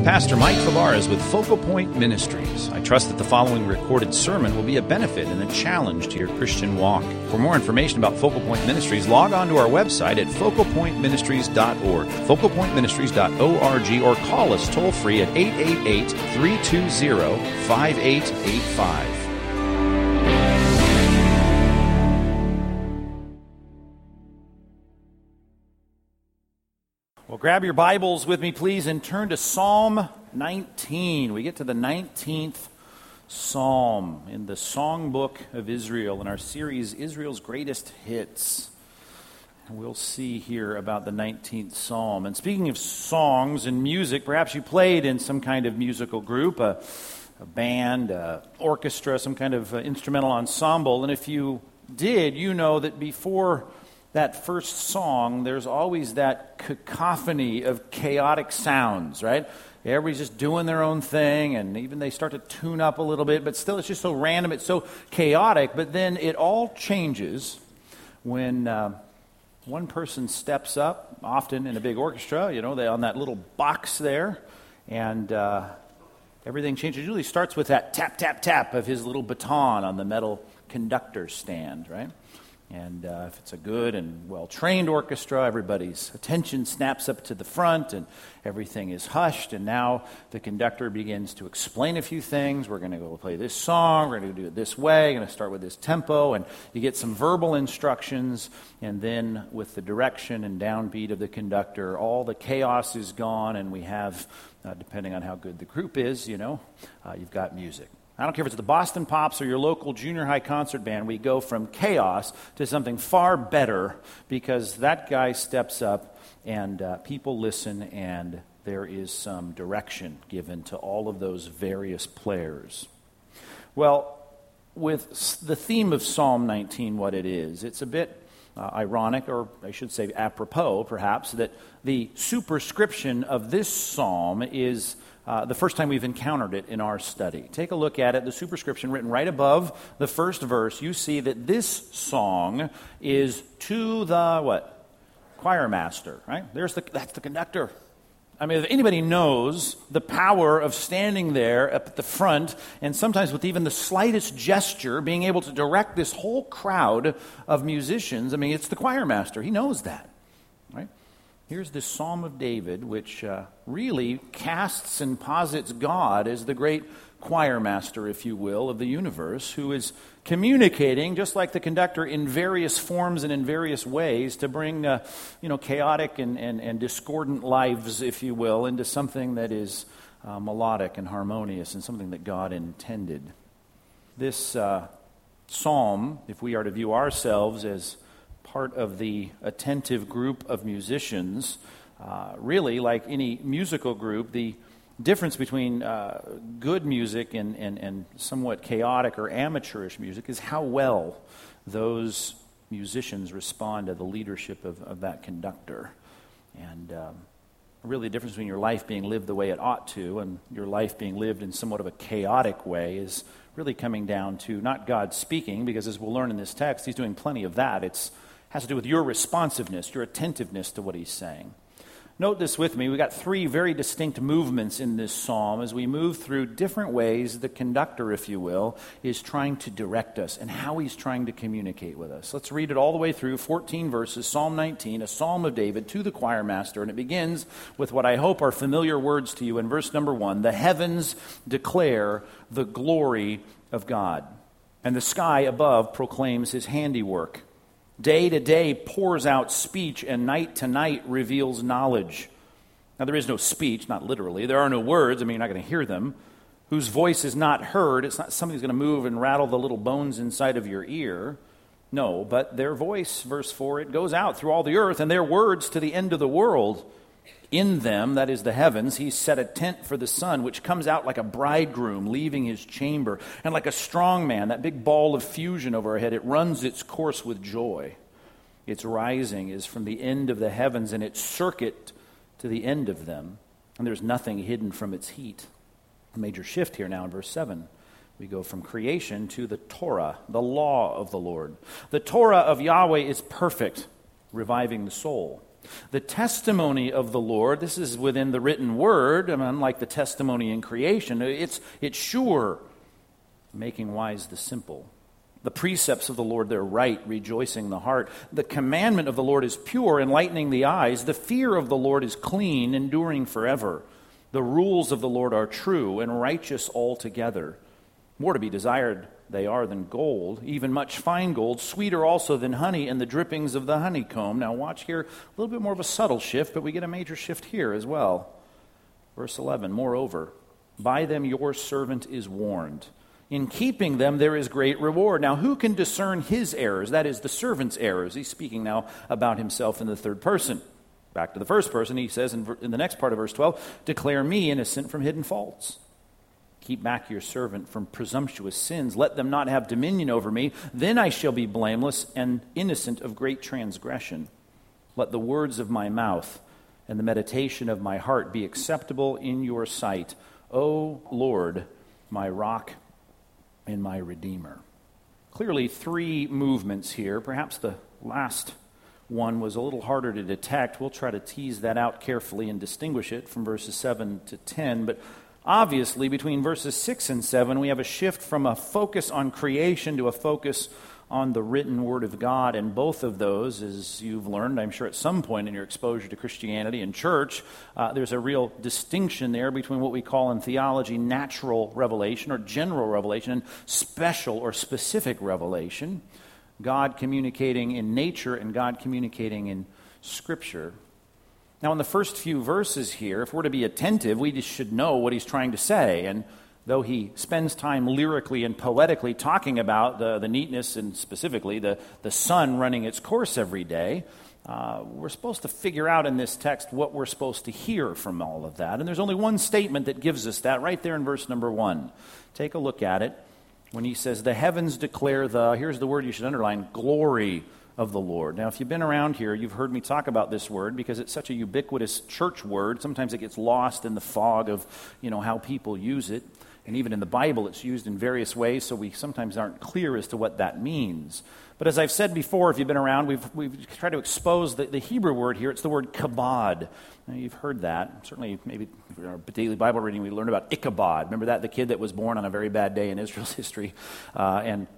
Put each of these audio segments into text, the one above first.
Pastor Mike Fabarez with Focal Point Ministries. I trust that the following recorded sermon will be a benefit and a challenge to your Christian walk. For more information about Focal Point Ministries, log on to our website at focalpointministries.org, focalpointministries.org, or call us toll-free at 888-320-5885. Well, grab your Bibles with me, please, and turn to Psalm 19. We get to the 19th Psalm in the Songbook of Israel in our series, Israel's Greatest Hits. And we'll see here about the 19th Psalm. And speaking of songs and music, perhaps you played in some kind of musical group, a band, orchestra, some kind of instrumental ensemble. And if you did, you know that before that first song, there's always that cacophony of chaotic sounds, right? Everybody's just doing their own thing, and even they start to tune up a little bit, but still it's just so random, it's so chaotic. But then it all changes when one person steps up, often in a big orchestra, you know, they on that little box there, and everything changes. It usually starts with that tap, tap, tap of his little baton on the metal conductor stand, right? And if it's a good and well-trained orchestra, everybody's attention snaps up to the front and everything is hushed. And now the conductor begins to explain a few things. We're going to go play this song. We're going to do it this way. We're going to start with this tempo. And you get some verbal instructions. And then with the direction and downbeat of the conductor, all the chaos is gone. And we have, depending on how good the group is, you know, you've got music. I don't care if it's the Boston Pops or your local junior high concert band, we go from chaos to something far better because that guy steps up and people listen and there is some direction given to all of those various players. Well, with the theme of Psalm 19, what it is, it's a bit ironic, or I should say apropos perhaps, that the superscription of this psalm is the first time we've encountered it in our study. Take a look at it, the superscription written right above the first verse. You see that this song is to the, what? Choir master, right? That's the conductor. I mean, if anybody knows the power of standing there up at the front and sometimes with even the slightest gesture being able to direct this whole crowd of musicians, I mean, it's the choir master. He knows that, right? Here's this Psalm of David, which really casts and posits God as the great choir master, if you will, of the universe, who is communicating, just like the conductor, in various forms and in various ways to bring, chaotic and discordant lives, if you will, into something that is melodic and harmonious and something that God intended. This psalm, if we are to view ourselves as part of the attentive group of musicians, really, like any musical group, the difference between good music and somewhat chaotic or amateurish music is how well those musicians respond to the leadership of that conductor. And really the difference between your life being lived the way it ought to and your life being lived in somewhat of a chaotic way is really coming down to not God speaking, because as we'll learn in this text, he's doing plenty of that. It has to do with your responsiveness, your attentiveness to what he's saying. Note this with me. We've got three very distinct movements in this psalm as we move through different ways the conductor, if you will, is trying to direct us and how he's trying to communicate with us. Let's read it all the way through, 14 verses, Psalm 19, a psalm of David to the choir master, and it begins with what I hope are familiar words to you in verse number 1. The heavens declare the glory of God, and the sky above proclaims his handiwork. Day to day pours out speech, and night to night reveals knowledge. Now, there is no speech, not literally. There are no words. I mean, you're not going to hear them. Whose voice is not heard. It's not something that's going to move and rattle the little bones inside of your ear. No, but their voice, verse 4, it goes out through all the earth, and their words to the end of the world. In them, that is the heavens, he set a tent for the sun, which comes out like a bridegroom leaving his chamber, and like a strong man, that big ball of fusion overhead, it runs its course with joy. Its rising is from the end of the heavens, and its circuit to the end of them, and there's nothing hidden from its heat. A major shift here now in verse 7. We go from creation to the Torah, the law of the Lord. The Torah of Yahweh is perfect, reviving the soul. The testimony of the Lord, this is within the written word, unlike the testimony in creation, it's sure, making wise the simple. The precepts of the Lord, they're right, rejoicing the heart. The commandment of the Lord is pure, enlightening the eyes. The fear of the Lord is clean, enduring forever. The rules of the Lord are true and righteous altogether. More to be desired they are than gold, even much fine gold, sweeter also than honey and the drippings of the honeycomb. Now watch here, a little bit more of a subtle shift, but we get a major shift here as well. Verse 11, moreover, by them your servant is warned. In keeping them there is great reward. Now who can discern his errors? That is, the servant's errors. He's speaking now about himself in the third person. Back to the first person, he says in the next part of verse 12, declare me innocent from hidden faults. Keep back your servant from presumptuous sins. Let them not have dominion over me. Then I shall be blameless and innocent of great transgression. Let the words of my mouth and the meditation of my heart be acceptable in your sight, O Lord, my rock and my Redeemer. Clearly, three movements here. Perhaps the last one was a little harder to detect. We'll try to tease that out carefully and distinguish it from verses 7 to 10. But obviously, between verses 6 and 7, we have a shift from a focus on creation to a focus on the written Word of God. And both of those, as you've learned, I'm sure at some point in your exposure to Christianity and church, there's a real distinction there between what we call in theology natural revelation or general revelation and special or specific revelation. God communicating in nature and God communicating in Scripture. Now, in the first few verses here, if we're to be attentive, we just should know what he's trying to say. And though he spends time lyrically and poetically talking about the neatness and specifically the sun running its course every day, we're supposed to figure out in this text what we're supposed to hear from all of that. And there's only one statement that gives us that right there in verse number 1. Take a look at it. When he says, the heavens declare here's the word you should underline, glory of the Lord. Now, if you've been around here, you've heard me talk about this word because it's such a ubiquitous church word. Sometimes it gets lost in the fog of, how people use it. And even in the Bible, it's used in various ways, so we sometimes aren't clear as to what that means. But as I've said before, if you've been around, we've tried to expose the Hebrew word here. It's the word kabod. Now, you've heard that. Certainly, maybe in our daily Bible reading, we learned about Ichabod. Remember that? The kid that was born on a very bad day in Israel's history. And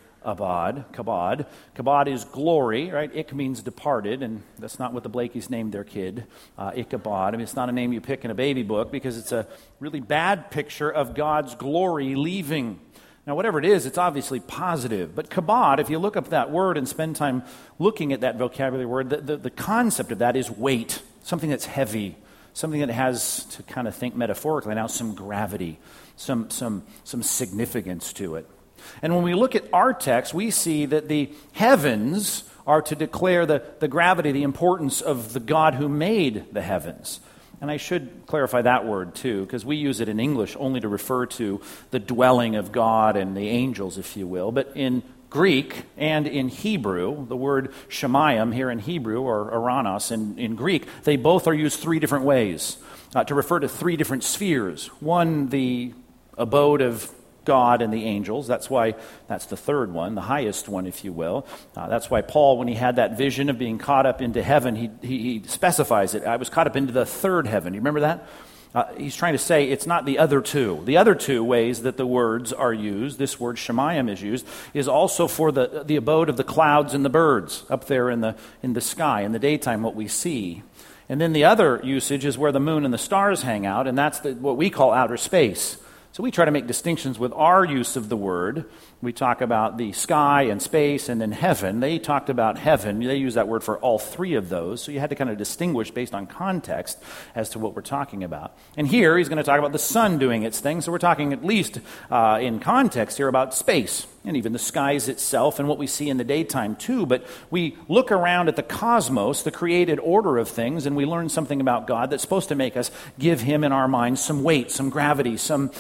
Kabod. Kabod is glory, right? Ik means departed, and that's not what the Blakeys named their kid, Ichabod. It's not a name you pick in a baby book because it's a really bad picture of God's glory leaving. Now, whatever it is, it's obviously positive. But kabod, if you look up that word and spend time looking at that vocabulary word, the concept of that is weight, something that's heavy, something that has, to kind of think metaphorically now, some gravity, some significance to it. And when we look at our text, we see that the heavens are to declare the gravity, the importance of the God who made the heavens. And I should clarify that word too, because we use it in English only to refer to the dwelling of God and the angels, if you will. But in Greek and in Hebrew, the word shemayim here in Hebrew, or aranos in Greek, they both are used three different ways to refer to three different spheres. One, the abode of God and the angels. That's why that's the third one, the highest one, if you will. That's why Paul, when he had that vision of being caught up into heaven, he specifies it. I was caught up into the third heaven. You remember that? He's trying to say it's not the other two. The other two ways that the words are used, this word shemayim is used, is also for the abode of the clouds and the birds up there in the sky, in the daytime, what we see. And then the other usage is where the moon and the stars hang out, and that's what we call outer space. So we try to make distinctions with our use of the word. We talk about the sky and space and then heaven. They talked about heaven. They use that word for all three of those. So you had to kind of distinguish based on context as to what we're talking about. And here he's going to talk about the sun doing its thing. So we're talking at least in context here about space and even the skies itself and what we see in the daytime too. But we look around at the cosmos, the created order of things, and we learn something about God that's supposed to make us give him in our minds some weight, some gravity, some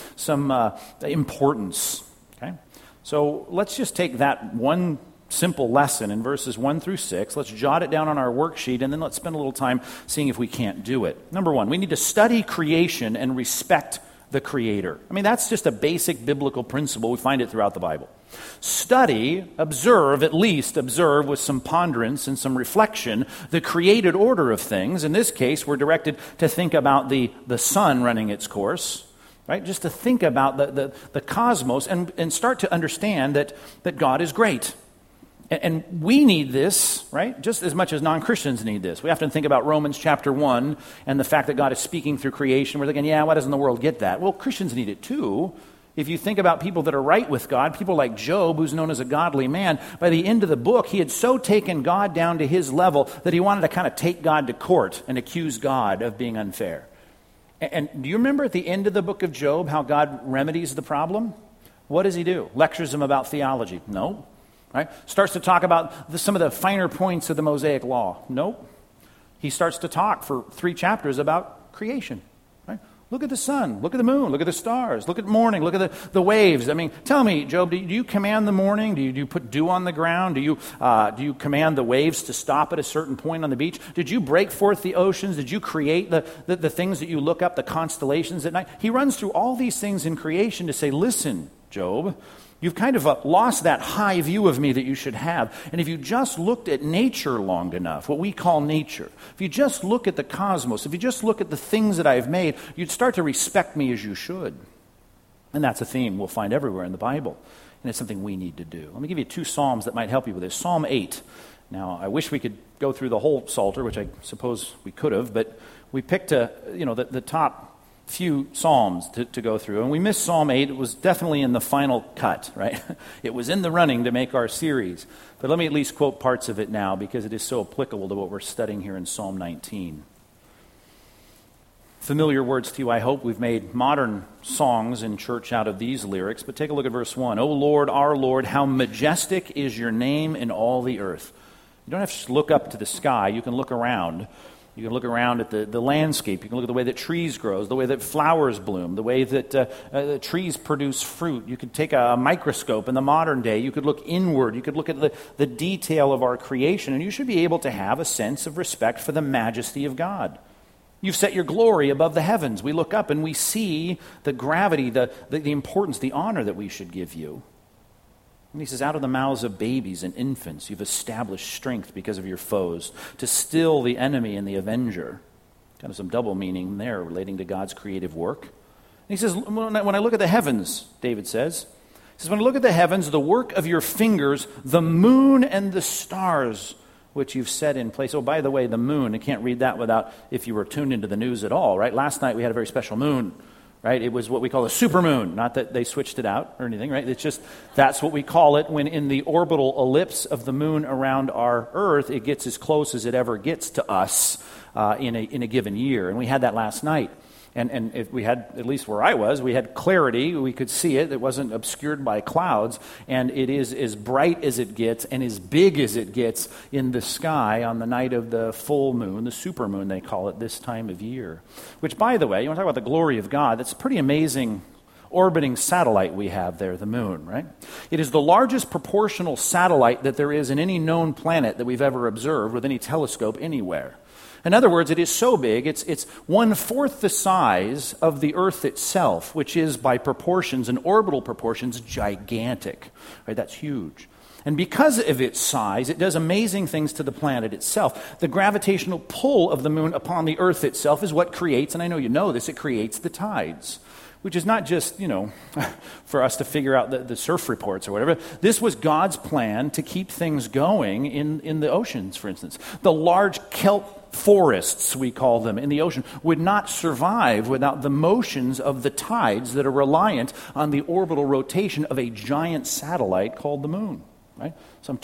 importance. Okay? So let's just take that one simple lesson in verses 1 through 6. Let's jot it down on our worksheet, and then let's spend a little time seeing if we can't do it. Number one, we need to study creation and respect the Creator. I mean, that's just a basic biblical principle. We find it throughout the Bible. Study, observe, at least observe with some ponderance and some reflection, the created order of things. In this case, we're directed to think about the sun running its course, right? Just to think about the cosmos and start to understand that God is great. And we need this, right? Just as much as non-Christians need this. We have to think about Romans chapter 1 and the fact that God is speaking through creation. We're thinking, yeah, why doesn't the world get that? Well, Christians need it too. If you think about people that are right with God, people like Job, who's known as a godly man, by the end of the book, he had so taken God down to his level that he wanted to kind of take God to court and accuse God of being unfair. And do you remember at the end of the book of Job how God remedies the problem? What does he do? Lectures him about theology? No. Right? Starts to talk about some of the finer points of the Mosaic law? Nope. He starts to talk for 3 chapters about creation. Right? Look at the sun, look at the moon, look at the stars, look at morning, look at the waves. I mean, tell me, Job, do you command the morning? Do you put dew on the ground? Do you command the waves to stop at a certain point on the beach? Did you break forth the oceans? Did you create the things that you look up, the constellations at night? He runs through all these things in creation to say, listen, Job, you've kind of lost that high view of me that you should have. And if you just looked at nature long enough, what we call nature, if you just look at the cosmos, if you just look at the things that I've made, you'd start to respect me as you should. And that's a theme we'll find everywhere in the Bible. And it's something we need to do. Let me give you 2 Psalms that might help you with this. Psalm 8. Now, I wish we could go through the whole Psalter, which I suppose we could have, but we picked the top few Psalms to go through. And we missed Psalm 8. It was definitely in the final cut, right? It was in the running to make our series. But let me at least quote parts of it now because it is so applicable to what we're studying here in Psalm 19. Familiar words to you, I hope. We've made modern songs in church out of these lyrics. But take a look at verse 1. O Lord, our Lord, how majestic is your name in all the earth. You don't have to just look up to the sky. You can look around. You can look around at the landscape. You can look at the way that trees grow, the way that flowers bloom, the way that trees produce fruit. You could take a microscope in the modern day. You could look inward. You could look at the detail of our creation, and you should be able to have a sense of respect for the majesty of God. You've set your glory above the heavens. We look up and we see the gravity, the importance, the honor that we should give you. And he says, out of the mouths of babies and infants, you've established strength because of your foes, to still the enemy and the avenger. Kind of some double meaning there relating to God's creative work. And he says, when I look at the heavens, David says, when I look at the heavens, the work of your fingers, the moon and the stars, which you've set in place. Oh, by the way, the moon, I can't read that without, if you were tuned into the news at all, right? Last night we had a very special moon. Right? It was what we call a supermoon. Not that they switched it out or anything, right? It's just, that's what we call it when in the orbital ellipse of the moon around our Earth, it gets as close as it ever gets to us in a given year. And we had that last night. And if we had, at least where I was, we had clarity. We could see it. It wasn't obscured by clouds. And it is as bright as it gets and as big as it gets in the sky on the night of the full moon, the supermoon they call it this time of year. Which, by the way, you want to talk about the glory of God, that's a pretty amazing orbiting satellite we have there, the moon, right? It is the largest proportional satellite that there is in any known planet that we've ever observed with any telescope anywhere. In other words, it is so big, it's 1/4 the size of the Earth itself, which is by proportions and orbital proportions gigantic. Right? That's huge. And because of its size, it does amazing things to the planet itself. The gravitational pull of the moon upon the Earth itself is what creates, and I know you know this, it creates the tides. Which is not just, for us to figure out the surf reports or whatever. This was God's plan to keep things going in the oceans, for instance. The large kelp forests, we call them, in the ocean, would not survive without the motions of the tides that are reliant on the orbital rotation of a giant satellite called the moon, right? Some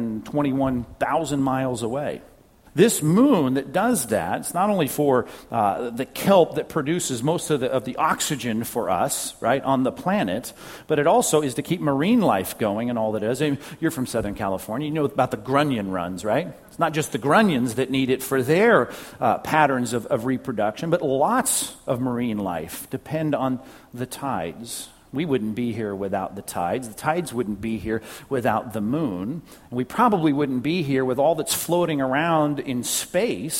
221,000 miles away. This moon that does that, it's not only for the kelp that produces most of the oxygen for us, right, on the planet, but it also is to keep marine life going and all that is. And you're from Southern California, you know about the grunion runs, right? It's not just the grunions that need it for their patterns of reproduction, but lots of marine life depend on the tides. We wouldn't be here without the tides. The tides wouldn't be here without the moon. And we probably wouldn't be here with all that's floating around in space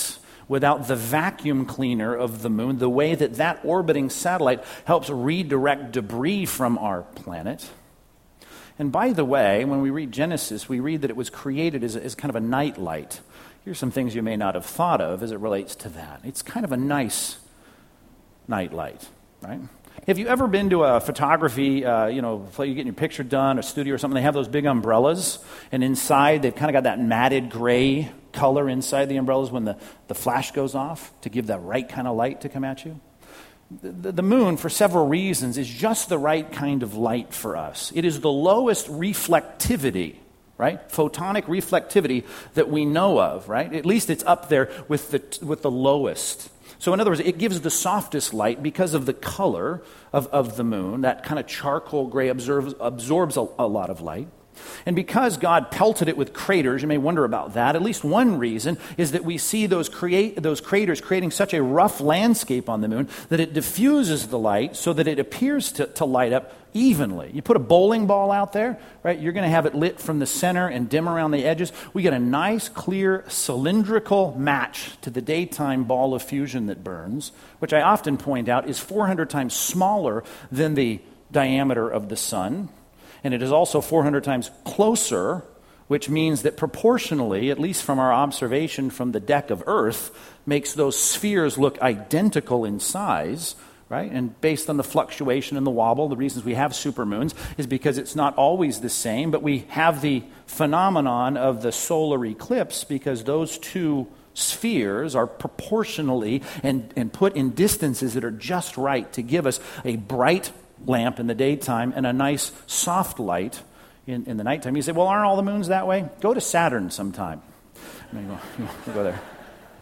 without the vacuum cleaner of the moon, the way that that orbiting satellite helps redirect debris from our planet. And by the way, when we read Genesis, we read that it was created as kind of a night light. Here's some things you may not have thought of as it relates to that. It's kind of a nice night light, right? Have you ever been to a photography, you're getting your picture done, a studio or something, they have those big umbrellas, and inside they've kind of got that matted gray color inside the umbrellas when the flash goes off to give that right kind of light to come at you? The moon, for several reasons, is just the right kind of light for us. It is the lowest reflectivity, right? Photonic reflectivity that we know of, right? At least it's up there with the lowest. So in other words, it gives the softest light because of the color of the moon. That kind of charcoal gray absorbs a lot of light. And because God pelted it with craters, you may wonder about that. At least one reason is that we see those craters creating such a rough landscape on the moon that it diffuses the light so that it appears to light up evenly. You put a bowling ball out there, right? You're going to have it lit from the center and dim around the edges. We get a nice, clear, cylindrical match to the daytime ball of fusion that burns, which I often point out is 400 times smaller than the diameter of the sun. And it is also 400 times closer, which means that proportionally, at least from our observation from the deck of Earth, makes those spheres look identical in size, right? And based on the fluctuation and the wobble, the reasons we have supermoons is because it's not always the same, but we have the phenomenon of the solar eclipse because those two spheres are proportionally and put in distances that are just right to give us a bright lamp in the daytime and a nice soft light in the nighttime. You say, well, aren't all the moons that way? Go to Saturn sometime. We'll go there.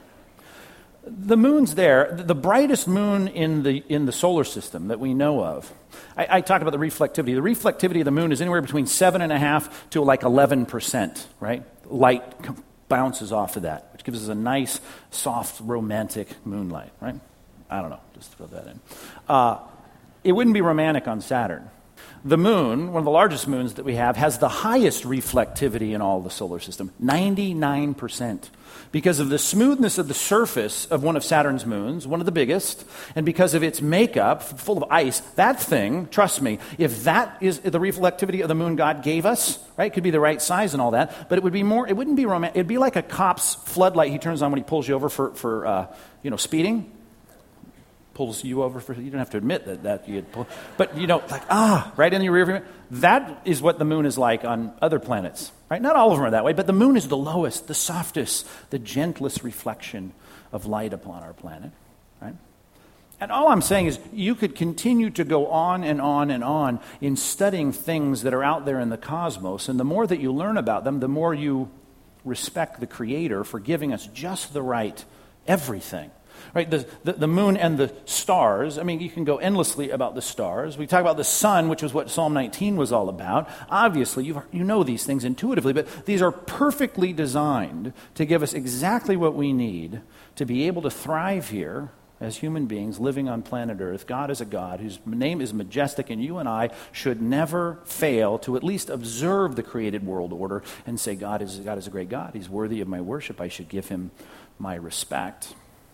The moon's there. The brightest moon in the solar system that we know of. I talked about the reflectivity. The reflectivity of the moon is anywhere between 7.5% to like 11%, right? Light bounces off of that, which gives us a nice, soft, romantic moonlight, right? I don't know. Just throw that in. It wouldn't be romantic on Saturn. The moon, one of the largest moons that we have, has the highest reflectivity in all the solar system, 99%. Because of the smoothness of the surface of one of Saturn's moons, one of the biggest, and because of its makeup, full of ice, that thing, trust me, if that is the reflectivity of the moon God gave us, right, it could be the right size and all that, but it wouldn't be romantic. It'd be like a cop's floodlight he turns on when he pulls you over for speeding. Pulls you over you don't have to admit that you had pulled, but right in your rear view. That is what the moon is like on other planets, right? Not all of them are that way, but the moon is the lowest, the softest, the gentlest reflection of light upon our planet, right? And all I'm saying is you could continue to go on and on and on in studying things that are out there in the cosmos, and the more that you learn about them, the more you respect the Creator for giving us just the right everything. Right, the moon and the stars, I mean, you can go endlessly about the stars. We talk about the sun, which is what Psalm 19 was all about. Obviously, you know these things intuitively, but these are perfectly designed to give us exactly what we need to be able to thrive here as human beings living on planet Earth. God is a God whose name is majestic, and you and I should never fail to at least observe the created world order and say, God is a great God. He's worthy of my worship. I should give him my respect.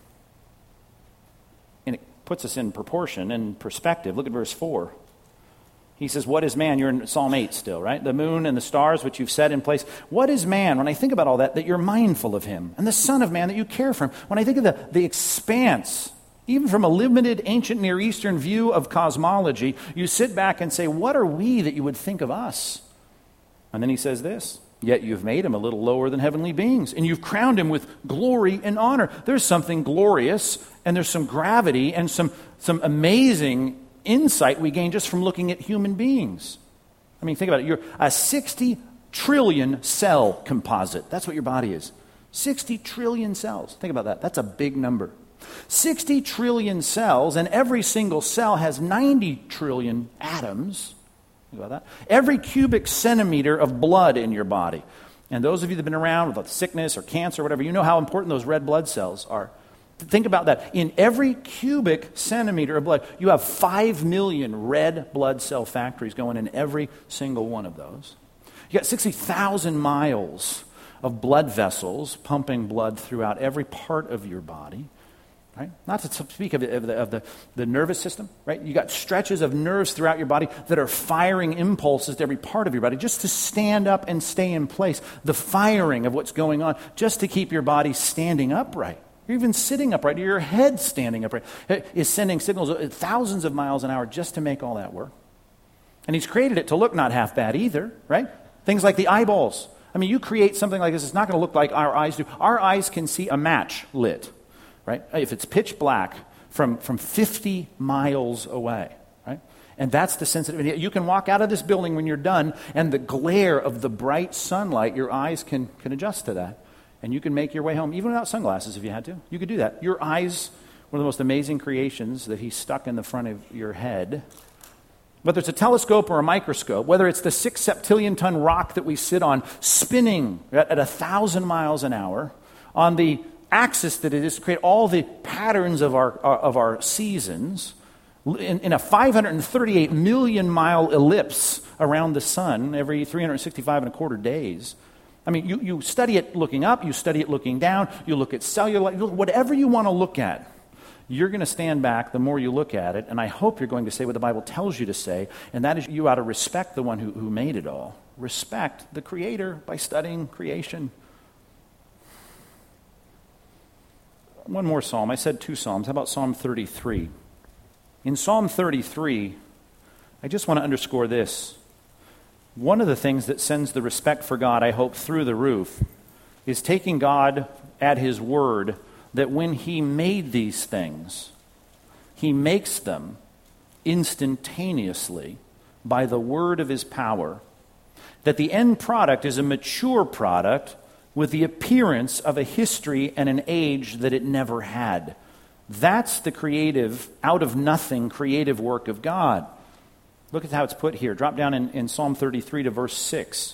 And it puts us in proportion and perspective. Look at verse 4. He says, what is man? You're in Psalm 8 still, right? The moon and the stars which you've set in place. What is man? When I think about all that you're mindful of him. And the Son of Man, that you care for him. When I think of the expanse, even from a limited ancient Near Eastern view of cosmology, you sit back and say, what are we that you would think of us? And then he says this. Yet you've made him a little lower than heavenly beings, and you've crowned him with glory and honor. There's something glorious, and there's some gravity, and some amazing insight we gain just from looking at human beings. I mean, think about it. You're a 60 trillion cell composite. That's what your body is. 60 trillion cells. Think about that. That's a big number. 60 trillion cells, and every single cell has 90 trillion atoms. Think about that. Every cubic centimeter of blood in your body. And those of you that have been around with sickness or cancer or whatever, you know how important those red blood cells are. Think about that. In every cubic centimeter of blood, you have 5 million red blood cell factories going in every single one of those. You got 60,000 miles of blood vessels pumping blood throughout every part of your body. Right? Not to speak of the nervous system, right? You got stretches of nerves throughout your body that are firing impulses to every part of your body just to stand up and stay in place. The firing of what's going on just to keep your body standing upright. You're even sitting upright. Your head standing upright is sending signals at thousands of miles an hour just to make all that work. And he's created it to look not half bad either, right? Things like the eyeballs. I mean, you create something like this, it's not going to look like our eyes do. Our eyes can see a match lit. Right? If it's pitch black from 50 miles away, right? And that's the sensitivity. You can walk out of this building when you're done, and the glare of the bright sunlight, your eyes can adjust to that. And you can make your way home, even without sunglasses if you had to. You could do that. Your eyes, one of the most amazing creations that he stuck in the front of your head. Whether it's a telescope or a microscope, whether it's the 6 septillion-ton rock that we sit on, spinning at 1,000 miles an hour, on the axis that it is to create all the patterns of our seasons in a 538 million mile ellipse around the sun every 365 and a quarter days. I mean, you study it looking up, you study it looking down, you look at cellular, whatever you want to look at, you're going to stand back the more you look at it, and I hope you're going to say what the Bible tells you to say, and that is you ought to respect the one who made it all. Respect the Creator by studying creation. One more psalm. I said 2 psalms. How about Psalm 33? In Psalm 33, I just want to underscore this. One of the things that sends the respect for God, I hope, through the roof is taking God at his word that when he made these things, he makes them instantaneously by the word of his power, that the end product is a mature product with the appearance of a history and an age that it never had. That's the creative, out-of-nothing creative work of God. Look at how it's put here. Drop down in Psalm 33 to verse 6.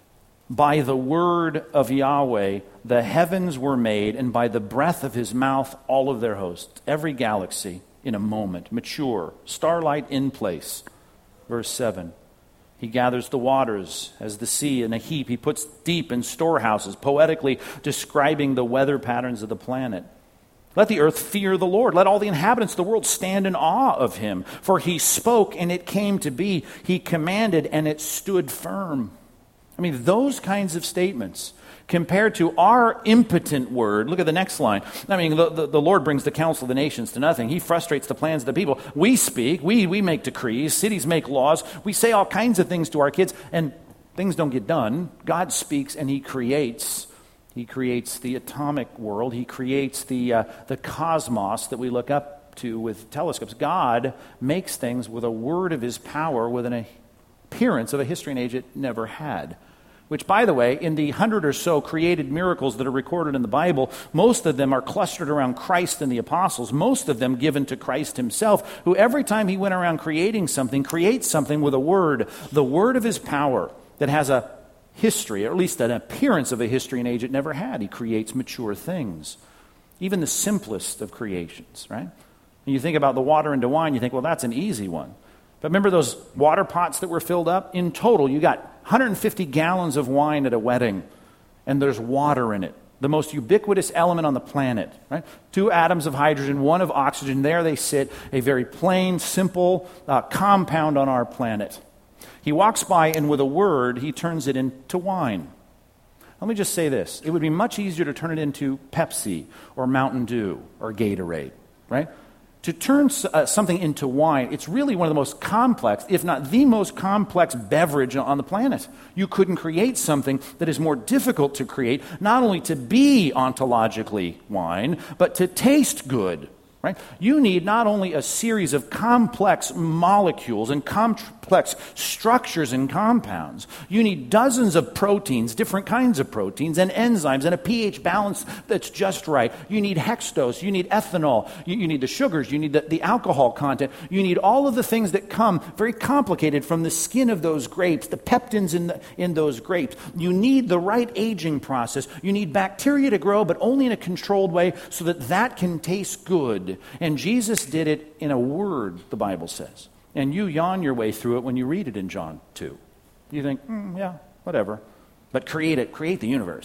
By the word of Yahweh the heavens were made, and by the breath of his mouth all of their hosts. Every galaxy in a moment, mature, starlight in place. Verse 7. He gathers the waters as the sea in a heap. He puts deep in storehouses, poetically describing the weather patterns of the planet. Let the earth fear the Lord. Let all the inhabitants of the world stand in awe of him. For he spoke, and it came to be. He commanded, and it stood firm. I mean, those kinds of statements compared to our impotent word. Look at the next line. I mean, the Lord brings the counsel of the nations to nothing. He frustrates the plans of the people. We speak. We make decrees. Cities make laws. We say all kinds of things to our kids, and things don't get done. God speaks, and he creates. He creates the atomic world. He creates the cosmos that we look up to with telescopes. God makes things with a word of his power, with an appearance of a history and age it never had. Which, by the way, in the 100 or so created miracles that are recorded in the Bible, most of them are clustered around Christ and the apostles, most of them given to Christ himself, who every time he went around creating something, creates something with a word, the word of his power that has a history, or at least an appearance of a history and age it never had. He creates mature things. Even the simplest of creations, right? When you think about the water into wine, you think, well, that's an easy one. But remember those water pots that were filled up? In total, you got 150 gallons of wine at a wedding, and there's water in it. The most ubiquitous element on the planet, right? 2 atoms of hydrogen, 1 of oxygen. There they sit, a very plain, simple compound on our planet. He walks by, and with a word, he turns it into wine. Let me just say this. It would be much easier to turn it into Pepsi or Mountain Dew or Gatorade, right? To turn something into wine, it's really one of the most complex, if not the most complex beverage on the planet. You couldn't create something that is more difficult to create, not only to be ontologically wine, but to taste good. Right? You need not only a series of complex molecules and complex structures and compounds. You need dozens of proteins, different kinds of proteins, and enzymes, and a pH balance that's just right. You need hexose, you need ethanol, you need the sugars, you need the alcohol content. You need all of the things that come very complicated from the skin of those grapes, the peptins in those grapes. You need the right aging process. You need bacteria to grow, but only in a controlled way so that can taste good. And Jesus did it in a word, the Bible says. And you yawn your way through it when you read it in John 2. You think, yeah, whatever. But create the universe.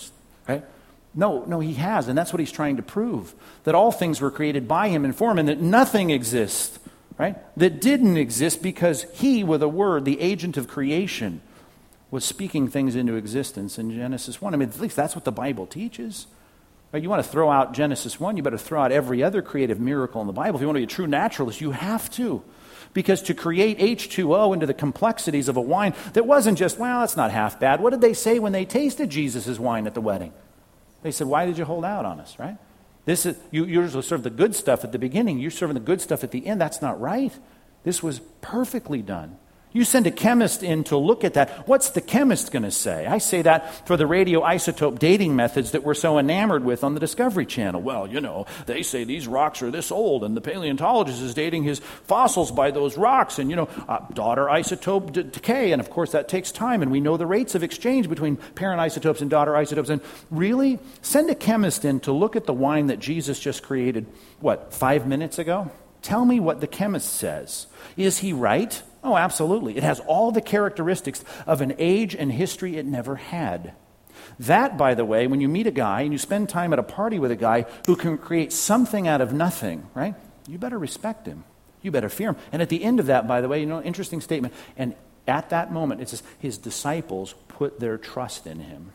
right? No, he has, and that's what he's trying to prove, that all things were created by him and for him, and that nothing exists, right, that didn't exist because he, with a word, the agent of creation, was speaking things into existence in Genesis 1. I mean, at least that's what the Bible teaches. Right? You want to throw out Genesis 1, you better throw out every other creative miracle in the Bible. If you want to be a true naturalist, you have to. Because to create H2O into the complexities of a wine that wasn't just, well, that's not half bad. What did they say when they tasted Jesus' wine at the wedding? They said, why did you hold out on us, right? This is, you usually serve the good stuff at the beginning. You're serving the good stuff at the end. That's not right. This was perfectly done. You send a chemist in to look at that. What's the chemist going to say? I say that for the radioisotope dating methods that we're so enamored with on the Discovery Channel. Well, they say these rocks are this old, and the paleontologist is dating his fossils by those rocks, and, daughter isotope decay, and of course that takes time, and we know the rates of exchange between parent isotopes and daughter isotopes. And really, send a chemist in to look at the wine that Jesus just created, 5 minutes ago? Tell me what the chemist says. Is he right? Oh, absolutely. It has all the characteristics of an age and history it never had. That, by the way, when you meet a guy and you spend time at a party with a guy who can create something out of nothing, right? You better respect him. You better fear him. And at the end of that, by the way, interesting statement. And at that moment, it says, his disciples put their trust in him.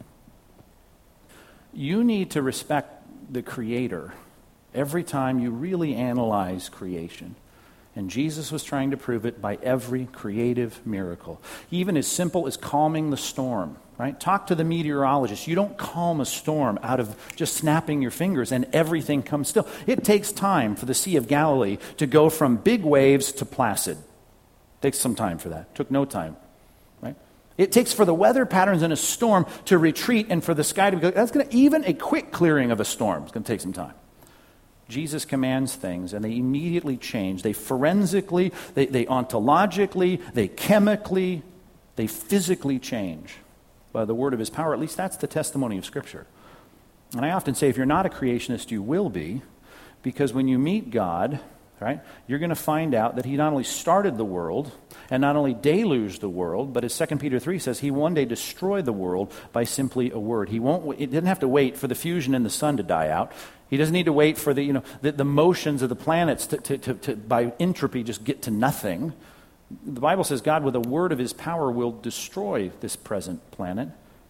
You need to respect the Creator every time you really analyze creation. And Jesus was trying to prove it by every creative miracle. Even as simple as calming the storm, right? Talk to the meteorologist. You don't calm a storm out of just snapping your fingers and everything comes still. It takes time for the Sea of Galilee to go from big waves to placid. It takes some time for that. It took no time, right? It takes for the weather patterns in a storm to retreat and for the sky to be, even a quick clearing of a storm is going to take some time. Jesus commands things, and they immediately change. They forensically, they ontologically, they chemically, they physically change by the word of his power. At least that's the testimony of Scripture. And I often say, if you're not a creationist, you will be, because when you meet God, right, you're going to find out that he not only started the world and not only deluged the world, but as 2 Peter 3 says, he one day destroyed the world by simply a word. It didn't have to wait for the fusion in the sun to die out. He doesn't need to wait for the motions of the planets to by entropy just get to nothing. The Bible says God, with a word of his power, will destroy this present planet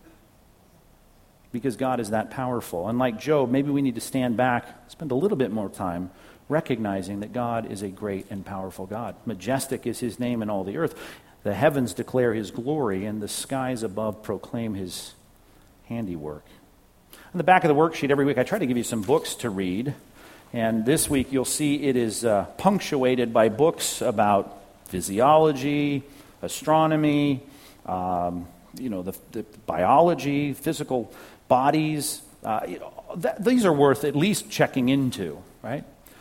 because God is that powerful. And like Job, maybe we need to stand back, spend a little bit more time recognizing that God is a great and powerful God. Majestic is his name in all the earth. The heavens declare his glory, and the skies above proclaim his handiwork. On the back of the worksheet every week, I try to give you some books to read. And this week, you'll see it is punctuated by books about physiology, astronomy, the biology, physical bodies. These are worth at least checking into, right?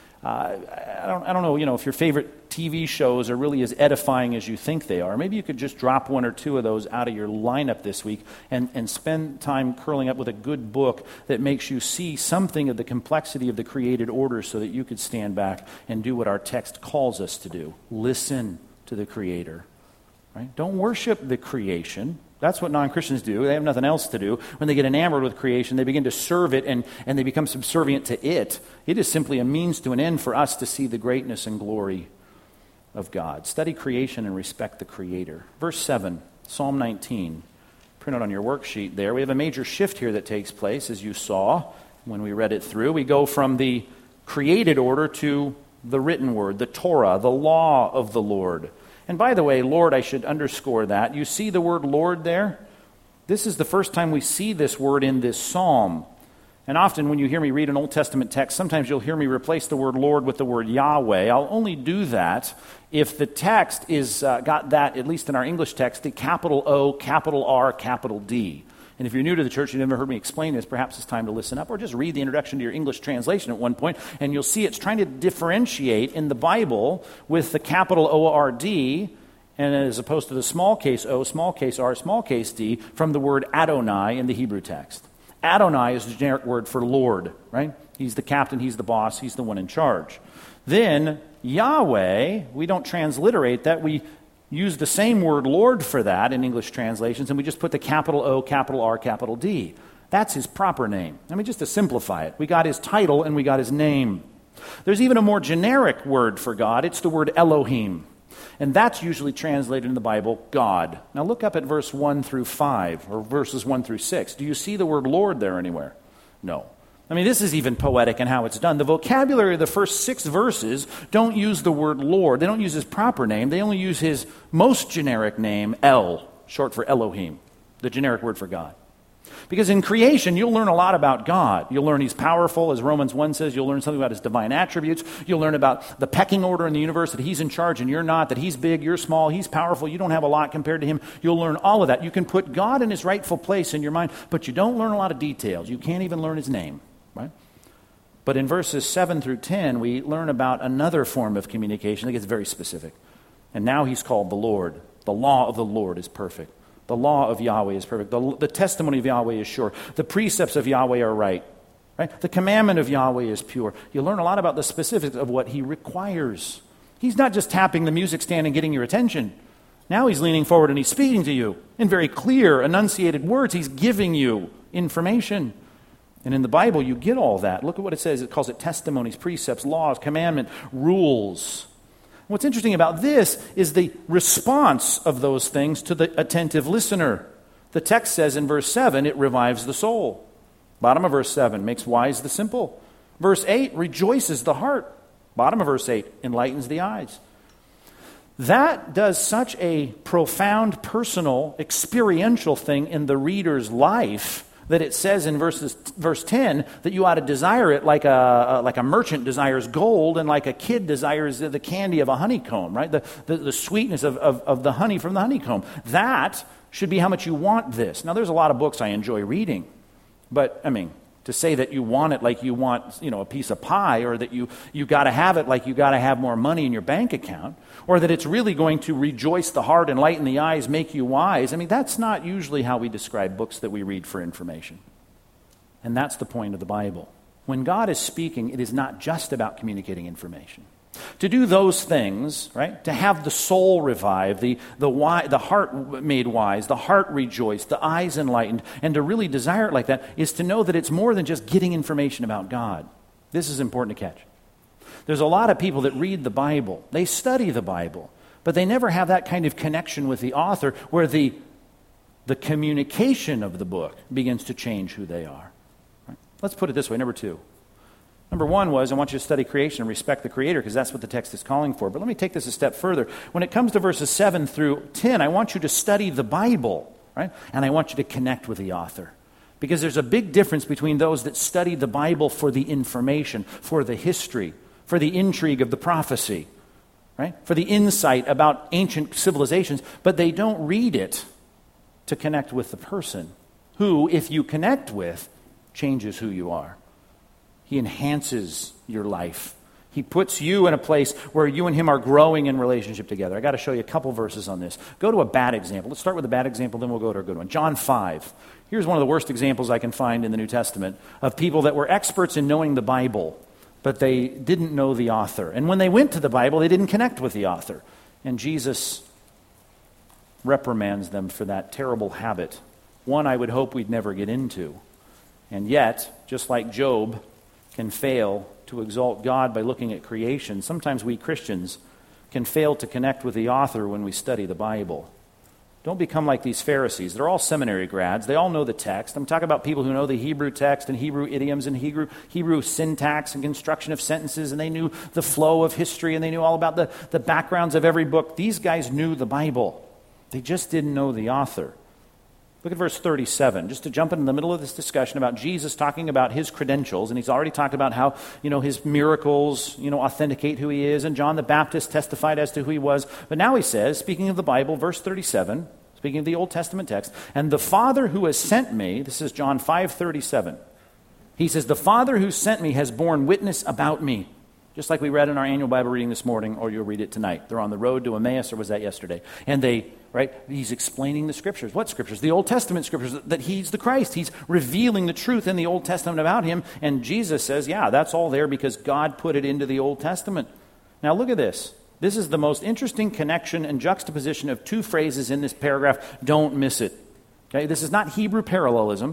I don't know, if your favorite TV shows are really as edifying as you think they are. Maybe you could just drop one or two of those out of your lineup this week and spend time curling up with a good book that makes you see something of the complexity of the created order so that you could stand back and do what our text calls us to do. Listen to the Creator. Right? Don't worship the creation. That's what non-Christians do. They have nothing else to do. When they get enamored with creation, they begin to serve it and they become subservient to it. It is simply a means to an end for us to see the greatness and glory of God. Study creation and respect the Creator. Verse 7, Psalm 19. Print out on your worksheet there. We have a major shift here that takes place, as you saw when we read it through. We go from the created order to the written word, the Torah, the law of the Lord. And by the way, Lord, I should underscore that. You see the word Lord there? This is the first time we see this word in this psalm. And often when you hear me read an Old Testament text, sometimes you'll hear me replace the word Lord with the word Yahweh. I'll only do that if the text is got that, at least in our English text, the capital O, capital R, capital D. And if you're new to the church, you've never heard me explain this, perhaps it's time to listen up, or just read the introduction to your English translation at one point, and you'll see it's trying to differentiate in the Bible with the capital O-R-D, and as opposed to the small case O, small case R, small case D, from the word Adonai in the Hebrew text. Adonai is the generic word for Lord, right? He's the captain, he's the boss, he's the one in charge. Then Yahweh, we don't transliterate that, we use the same word Lord for that in English translations, and we just put the capital O, capital R, capital D. That's his proper name. I mean, just to simplify it, we got his title and we got his name. There's even a more generic word for God. It's the word Elohim. And that's usually translated in the Bible, God. Now look up at verse 1 through 5, or verses 1 through 6. Do you see the word Lord there anywhere? No. I mean, this is even poetic in how it's done. The vocabulary of the first 6 verses don't use the word Lord. They don't use his proper name. They only use his most generic name, El, short for Elohim, the generic word for God. Because in creation, you'll learn a lot about God. You'll learn he's powerful, as Romans 1 says. You'll learn something about his divine attributes. You'll learn about the pecking order in the universe, that he's in charge and you're not, that he's big, you're small, he's powerful, you don't have a lot compared to him. You'll learn all of that. You can put God in his rightful place in your mind, but you don't learn a lot of details. You can't even learn his name, right? But in verses 7 through 10, we learn about another form of communication that gets very specific. And now he's called the Lord. The law of the Lord is perfect. The law of Yahweh is perfect. The testimony of Yahweh is sure. The precepts of Yahweh are right. The commandment of Yahweh is pure. You learn a lot about the specifics of what he requires. He's not just tapping the music stand and getting your attention. Now he's leaning forward and he's speaking to you in very clear, enunciated words. He's giving you information. And in the Bible, you get all that. Look at what it says. It calls it testimonies, precepts, laws, commandment, rules. What's interesting about this is the response of those things to the attentive listener. The text says in verse 7, it revives the soul. Bottom of verse 7, makes wise the simple. Verse 8, rejoices the heart. Bottom of verse 8, enlightens the eyes. That does such a profound, personal, experiential thing in the reader's life that it says in verse 10 that you ought to desire it like a merchant desires gold and like a kid desires the candy of a honeycomb, right? The sweetness of the honey from the honeycomb. That should be how much you want this. Now, there's a lot of books I enjoy reading, but, I mean, to say that you want it like you want, a piece of pie, or that you got to have it like you got to have more money in your bank account, or that it's really going to rejoice the heart, enlighten the eyes, make you wise. I mean, that's not usually how we describe books that we read for information. And that's the point of the Bible. When God is speaking, it is not just about communicating information. To do those things, right? To have the soul revived, the heart made wise, the heart rejoiced, the eyes enlightened, and to really desire it like that is to know that it's more than just getting information about God. This is important to catch. There's a lot of people that read the Bible, they study the Bible, but they never have that kind of connection with the author where the communication of the book begins to change who they are. Right? Let's put it this way, number 2. Number 1 was, I want you to study creation and respect the Creator, because that's what the text is calling for. But let me take this a step further. When it comes to verses 7 through 10, I want you to study the Bible, right? And I want you to connect with the author. Because there's a big difference between those that study the Bible for the information, for the history, for the intrigue of the prophecy, right? For the insight about ancient civilizations, but they don't read it to connect with the person who, if you connect with, changes who you are. He enhances your life. He puts you in a place where you and him are growing in relationship together. I got to show you a couple verses on this. Go to a bad example. Let's start with a bad example, then we'll go to a good one. John 5. Here's one of the worst examples I can find in the New Testament of people that were experts in knowing the Bible, but they didn't know the author. And when they went to the Bible, they didn't connect with the author. And Jesus reprimands them for that terrible habit. One I would hope we'd never get into. And yet, just like Job can fail to exalt God by looking at creation, sometimes we Christians can fail to connect with the author when we study the Bible. Don't become like these Pharisees. They're all seminary grads. They all know the text. I'm talking about people who know the Hebrew text and Hebrew idioms and Hebrew syntax and construction of sentences, and they knew the flow of history, and they knew all about the backgrounds of every book. These guys knew the Bible. They just didn't know the author. Look at verse 37, just to jump in the middle of this discussion about Jesus talking about his credentials, and he's already talked about how, his miracles, authenticate who he is, and John the Baptist testified as to who he was. But now he says, speaking of the Bible, verse 37, speaking of the Old Testament text, and the Father who has sent me, this is John 5:37, he says, the Father who sent me has borne witness about me. Just like we read in our annual Bible reading this morning, or you'll read it tonight. They're on the road to Emmaus, or was that yesterday? And he's explaining the Scriptures. What Scriptures? The Old Testament Scriptures, that he's the Christ. He's revealing the truth in the Old Testament about him. And Jesus says, yeah, that's all there because God put it into the Old Testament. Now look at this. This is the most interesting connection and juxtaposition of two phrases in this paragraph. Don't miss it. Okay? This is not Hebrew parallelism.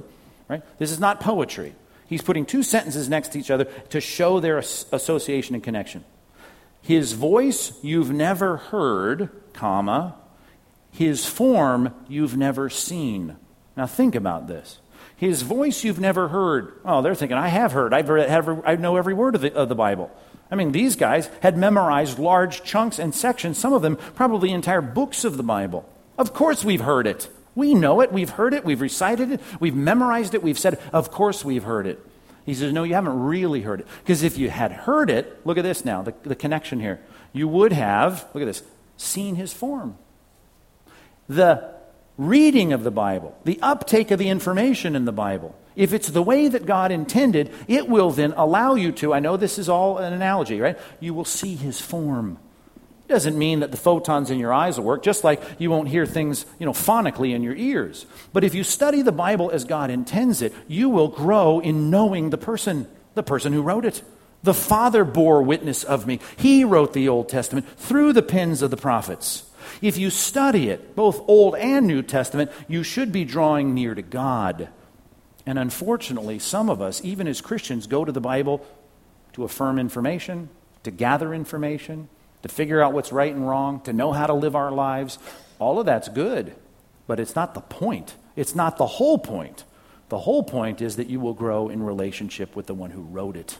right? This is not poetry. He's putting two sentences next to each other to show their association and connection. His voice you've never heard, comma, his form you've never seen. Now think about this. His voice you've never heard. Oh, they're thinking, I have heard. I know every word of the Bible. I mean, these guys had memorized large chunks and sections, some of them probably entire books of the Bible. Of course we've heard it. We know it. We've heard it. We've recited it. We've memorized it. We've said, of course we've heard it. He says, no, you haven't really heard it. Because if you had heard it, look at this now, the connection here. You would have, look at this, seen his form. The reading of the Bible, the uptake of the information in the Bible, if it's the way that God intended, it will then allow you to, I know this is all an analogy, right? You will see his form. It doesn't mean that the photons in your eyes will work, just like you won't hear things, phonically in your ears. But if you study the Bible as God intends it, you will grow in knowing the person who wrote it. The Father bore witness of me. He wrote the Old Testament through the pens of the prophets. If you study it, both Old and New Testament, you should be drawing near to God. And unfortunately, some of us, even as Christians, go to the Bible to affirm information, to gather information, to figure out what's right and wrong, to know how to live our lives. All of that's good, but it's not the point. It's not the whole point. The whole point is that you will grow in relationship with the one who wrote it.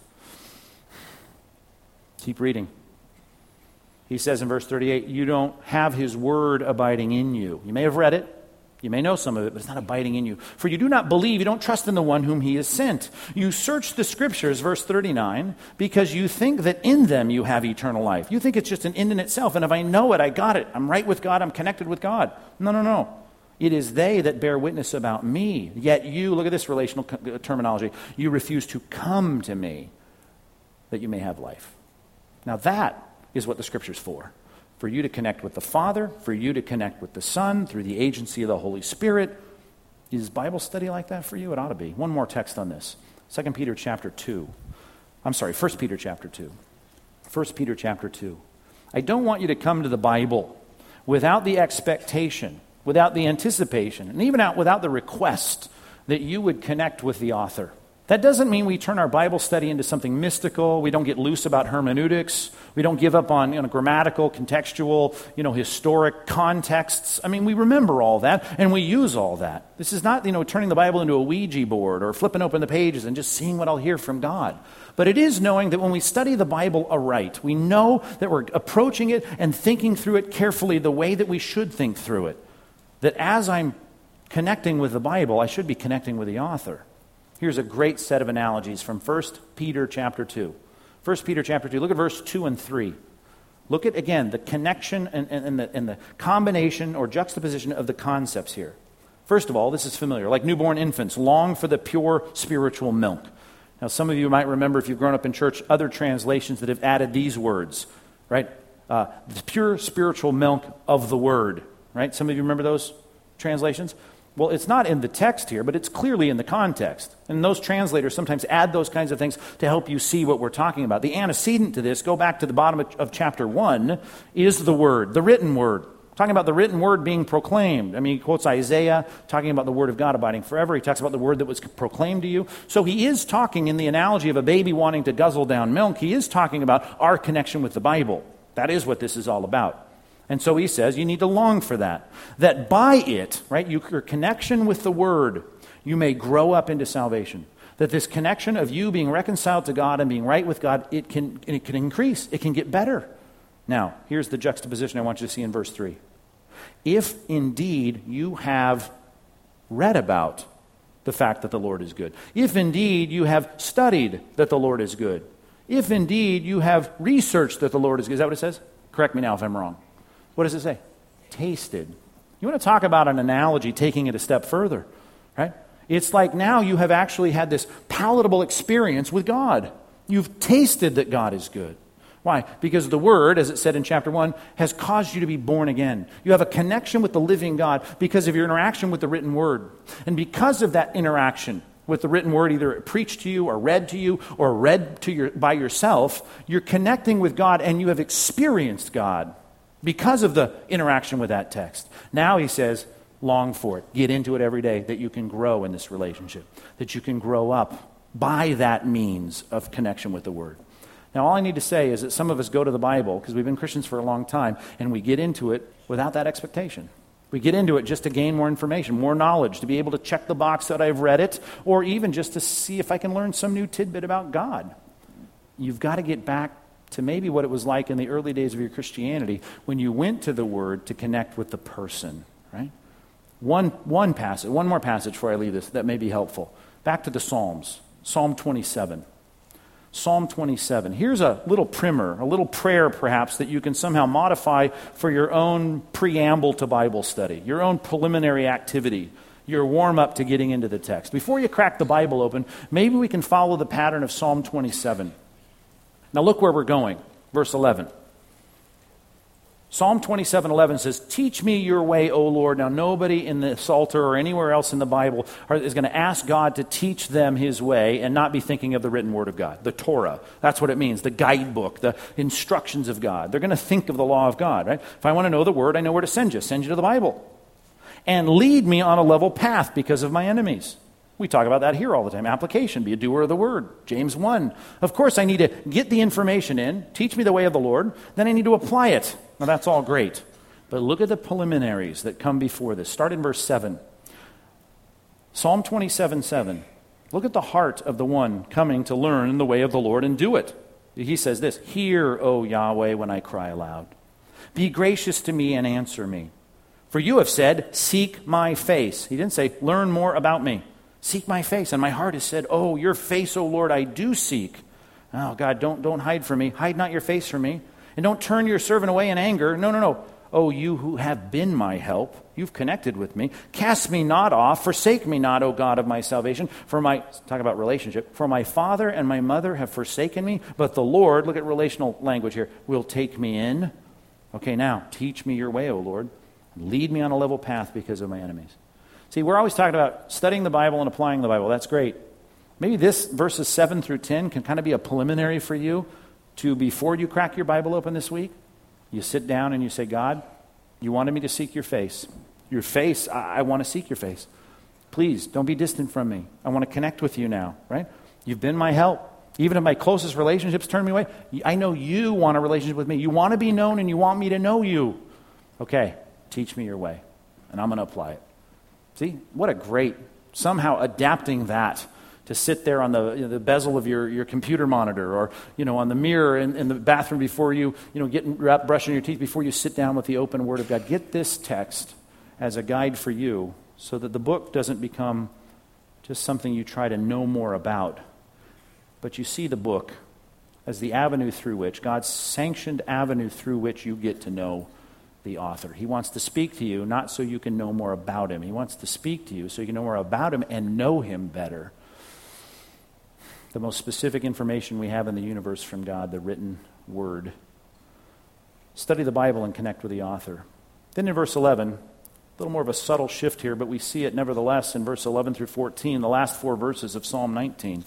Keep reading. He says in verse 38, you don't have his word abiding in you. You may have read it. You may know some of it, but it's not abiding in you. For you do not believe, you don't trust in the one whom he has sent. You search the scriptures, verse 39, because you think that in them you have eternal life. You think it's just an end in itself, and if I know it, I got it. I'm right with God, I'm connected with God. No. It is they that bear witness about me. Yet you, look at this relational terminology, you refuse to come to me that you may have life. Now that is what the Scripture's for you to connect with the Father, for you to connect with the Son through the agency of the Holy Spirit. Is Bible study like that for you? It ought to be. One more text on this. 1 Peter chapter 2. 1 Peter chapter 2. 1 Peter chapter 2. I don't want you to come to the Bible without the expectation, without the anticipation, and even without the request that you would connect with the author. That doesn't mean we turn our Bible study into something mystical. We don't get loose about hermeneutics. We don't give up on grammatical, contextual, historic contexts. I mean, we remember all that and we use all that. This is not, turning the Bible into a Ouija board or flipping open the pages and just seeing what I'll hear from God. But it is knowing that when we study the Bible aright, we know that we're approaching it and thinking through it carefully the way that we should think through it. That as I'm connecting with the Bible, I should be connecting with the author. Here's a great set of analogies from 1 Peter chapter 2. 1 Peter chapter 2, look at verse 2 and 3. Look at, again, the connection and the combination or juxtaposition of the concepts here. First of all, this is familiar. Like newborn infants, long for the pure spiritual milk. Now, some of you might remember, if you've grown up in church, other translations that have added these words, right? The pure spiritual milk of the Word, right? Some of you remember those translations? Well, it's not in the text here, but it's clearly in the context. And those translators sometimes add those kinds of things to help you see what we're talking about. The antecedent to this, go back to the bottom of chapter 1, is the Word, the written Word. Talking about the written Word being proclaimed. I mean, he quotes Isaiah, talking about the Word of God abiding forever. He talks about the Word that was proclaimed to you. So he is talking in the analogy of a baby wanting to guzzle down milk. He is talking about our connection with the Bible. That is what this is all about. And so he says you need to long for that. That by it, right, your connection with the Word, you may grow up into salvation. That this connection of you being reconciled to God and being right with God, it can increase. It can get better. Now, here's the juxtaposition I want you to see in verse 3. If indeed you have read about the fact that the Lord is good. If indeed you have studied that the Lord is good. If indeed you have researched that the Lord is good. Is that what it says? Correct me now if I'm wrong. What does it say? Tasted. You want to talk about an analogy taking it a step further, right? It's like now you have actually had this palatable experience with God. You've tasted that God is good. Why? Because the Word, as it said in chapter 1, has caused you to be born again. You have a connection with the living God because of your interaction with the written Word. And because of that interaction with the written Word, either preached to you or read to by yourself, you're connecting with God and you have experienced God because of the interaction with that text. Now he says, Long for it. Get into it every day, that you can grow in this relationship, that you can grow up by that means of connection with the Word. Now, all I need to say is that some of us go to the Bible, because we've been Christians for a long time, and we get into it without that expectation. We get into it just to gain more information, more knowledge, to be able to check the box that I've read it, or even just to see if I can learn some new tidbit about God. You've got to get back to maybe what it was like in the early days of your Christianity when you went to the Word to connect with the person, right? One more passage before I leave this that may be helpful. Back to the Psalms, Psalm 27. Psalm 27. Here's a little primer, a little prayer perhaps that you can somehow modify for your own preamble to Bible study, your own preliminary activity, your warm-up to getting into the text. Before you crack the Bible open, maybe we can follow the pattern of Psalm 27. Now look where we're going, verse 11. Psalm 27:11 says, "Teach me your way, O Lord." Now, nobody in the Psalter or anywhere else in the Bible is going to ask God to teach them his way and not be thinking of the written word of God, the Torah. That's what it means, the guidebook, the instructions of God. They're going to think of the law of God, right? If I want to know the word, I know where to send you to the Bible. "And lead me on a level path because of my enemies." We talk about that here all the time. Application, be a doer of the word. James 1. Of course, I need to get the information in, teach me the way of the Lord, then I need to apply it. Now, that's all great. But look at the preliminaries that come before this. Start in verse 7. Psalm 27:7. Look at the heart of the one coming to learn the way of the Lord and do it. He says this, "Hear, O Yahweh, when I cry aloud. Be gracious to me and answer me. For you have said, seek my face." He didn't say, learn more about me. Seek my face. And my heart has said, oh, your face, O Lord, I do seek. Oh, God, don't hide from me. Hide not your face from me. And don't turn your servant away in anger. No. Oh, you who have been my help, you've connected with me. Cast me not off. Forsake me not, O God of my salvation. Talk about relationship. For my father and my mother have forsaken me, but the Lord, look at relational language here, will take me in. Okay, now, teach me your way, O Lord. Lead me on a level path because of my enemies. See, we're always talking about studying the Bible and applying the Bible. That's great. Maybe this, verses 7 through 10, can kind of be a preliminary for you to, before you crack your Bible open this week, you sit down and you say, God, you wanted me to seek your face. Your face, I want to seek your face. Please, don't be distant from me. I want to connect with you now, right? You've been my help. Even if my closest relationships turn me away, I know you want a relationship with me. You want to be known and you want me to know you. Okay, teach me your way, and I'm going to apply it. See, what a great, somehow adapting that to sit there on the bezel of your computer monitor or, on the mirror in the bathroom before you, brushing your teeth before you sit down with the open Word of God. Get this text as a guide for you so that the book doesn't become just something you try to know more about, but you see the book as the avenue through which, God's sanctioned avenue through which you get to know the author. He wants to speak to you, not so you can know more about him. He wants to speak to you so you can know more about him and know him better. The most specific information we have in the universe from God, the written word. Study the Bible and connect with the author. Then in verse 11, a little more of a subtle shift here, but we see it nevertheless in verse 11 through 14, the last 4 verses of Psalm 19.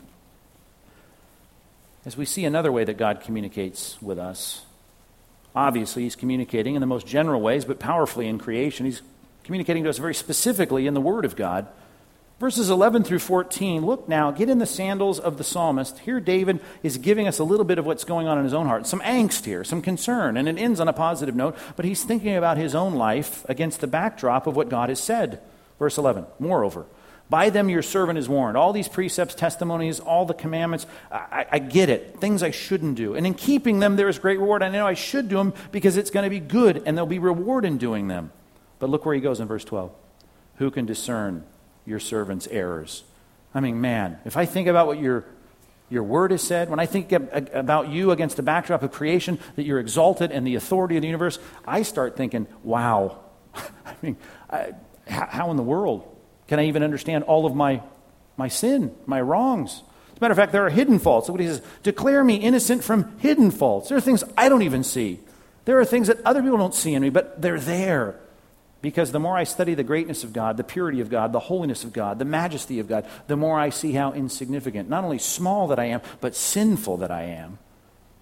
As we see another way that God communicates with us. Obviously, he's communicating in the most general ways, but powerfully in creation. He's communicating to us very specifically in the Word of God. Verses 11 through 14, look now, get in the sandals of the psalmist. Here David is giving us a little bit of what's going on in his own heart. Some angst here, some concern, and it ends on a positive note, but he's thinking about his own life against the backdrop of what God has said. Verse 11, moreover, by them your servant is warned. All these precepts, testimonies, all the commandments, I get it. Things I shouldn't do. And in keeping them, there is great reward. I know I should do them because it's going to be good and there'll be reward in doing them. But look where he goes in verse 12. Who can discern your servant's errors? I mean, man, if I think about what your word has said, when I think about you against the backdrop of creation, that you're exalted and the authority of the universe, I start thinking, wow. I mean, how in the world can I even understand all of my sin, my wrongs? As a matter of fact, there are hidden faults. Look what he says. Declare me innocent from hidden faults. There are things I don't even see. There are things that other people don't see in me, but they're there. Because the more I study the greatness of God, the purity of God, the holiness of God, the majesty of God, the more I see how insignificant, not only small that I am, but sinful that I am.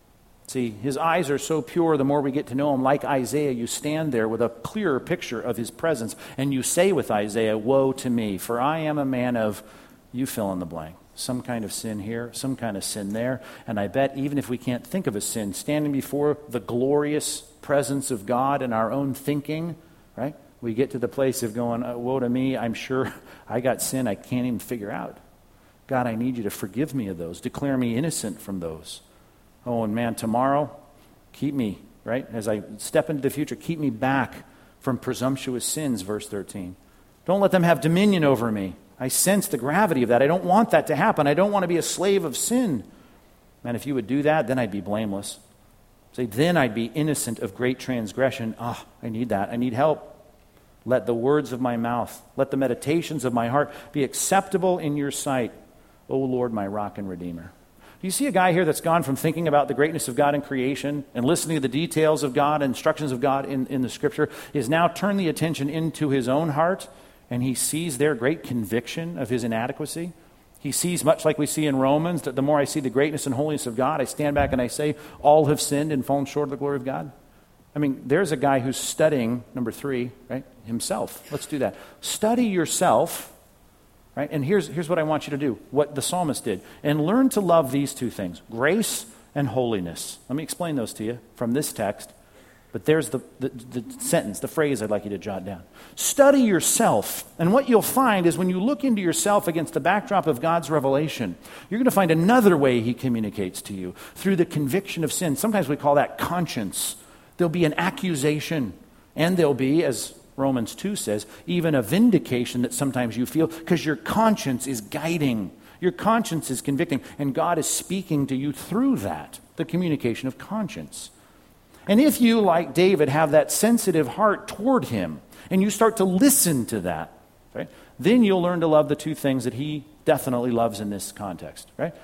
See, his eyes are so pure, the more we get to know him. Like Isaiah, you stand there with a clearer picture of his presence, and you say with Isaiah, woe to me, for I am a man of, you fill in the blank. Some kind of sin here, some kind of sin there. And I bet even if we can't think of a sin, standing before the glorious presence of God in our own thinking, right? We get to the place of going, woe to me, I'm sure I got sin I can't even figure out. God, I need you to forgive me of those. Declare me innocent from those. Oh, and man, tomorrow, keep me, right? As I step into the future, keep me back from presumptuous sins, verse 13. Don't let them have dominion over me. I sense the gravity of that. I don't want that to happen. I don't want to be a slave of sin. Man, if you would do that, then I'd be blameless. Say, then I'd be innocent of great transgression. I need that. I need help. Let the words of my mouth, let the meditations of my heart be acceptable in your sight, O Lord, my rock and redeemer. Do you see a guy here that's gone from thinking about the greatness of God in creation and listening to the details of God, instructions of God in the Scripture, is now turned the attention into his own heart, and he sees there great conviction of his inadequacy? He sees, much like we see in Romans, that the more I see the greatness and holiness of God, I stand back and I say, all have sinned and fallen short of the glory of God. I mean, there's a guy who's studying, number 3, right, himself. Let's do that. Study yourself. Right? And here's what I want you to do, what the psalmist did. And learn to love these two things, grace and holiness. Let me explain those to you from this text. But there's the sentence, the phrase I'd like you to jot down. Study yourself. And what you'll find is when you look into yourself against the backdrop of God's revelation, you're going to find another way he communicates to you, through the conviction of sin. Sometimes we call that conscience. There'll be an accusation, and there'll be, as Romans 2 says, even a vindication that sometimes you feel because your conscience is guiding. Your conscience is convicting, and God is speaking to you through that, the communication of conscience. And if you, like David, have that sensitive heart toward him, and you start to listen to that, right, then you'll learn to love the two things that he definitely loves in this context. Right?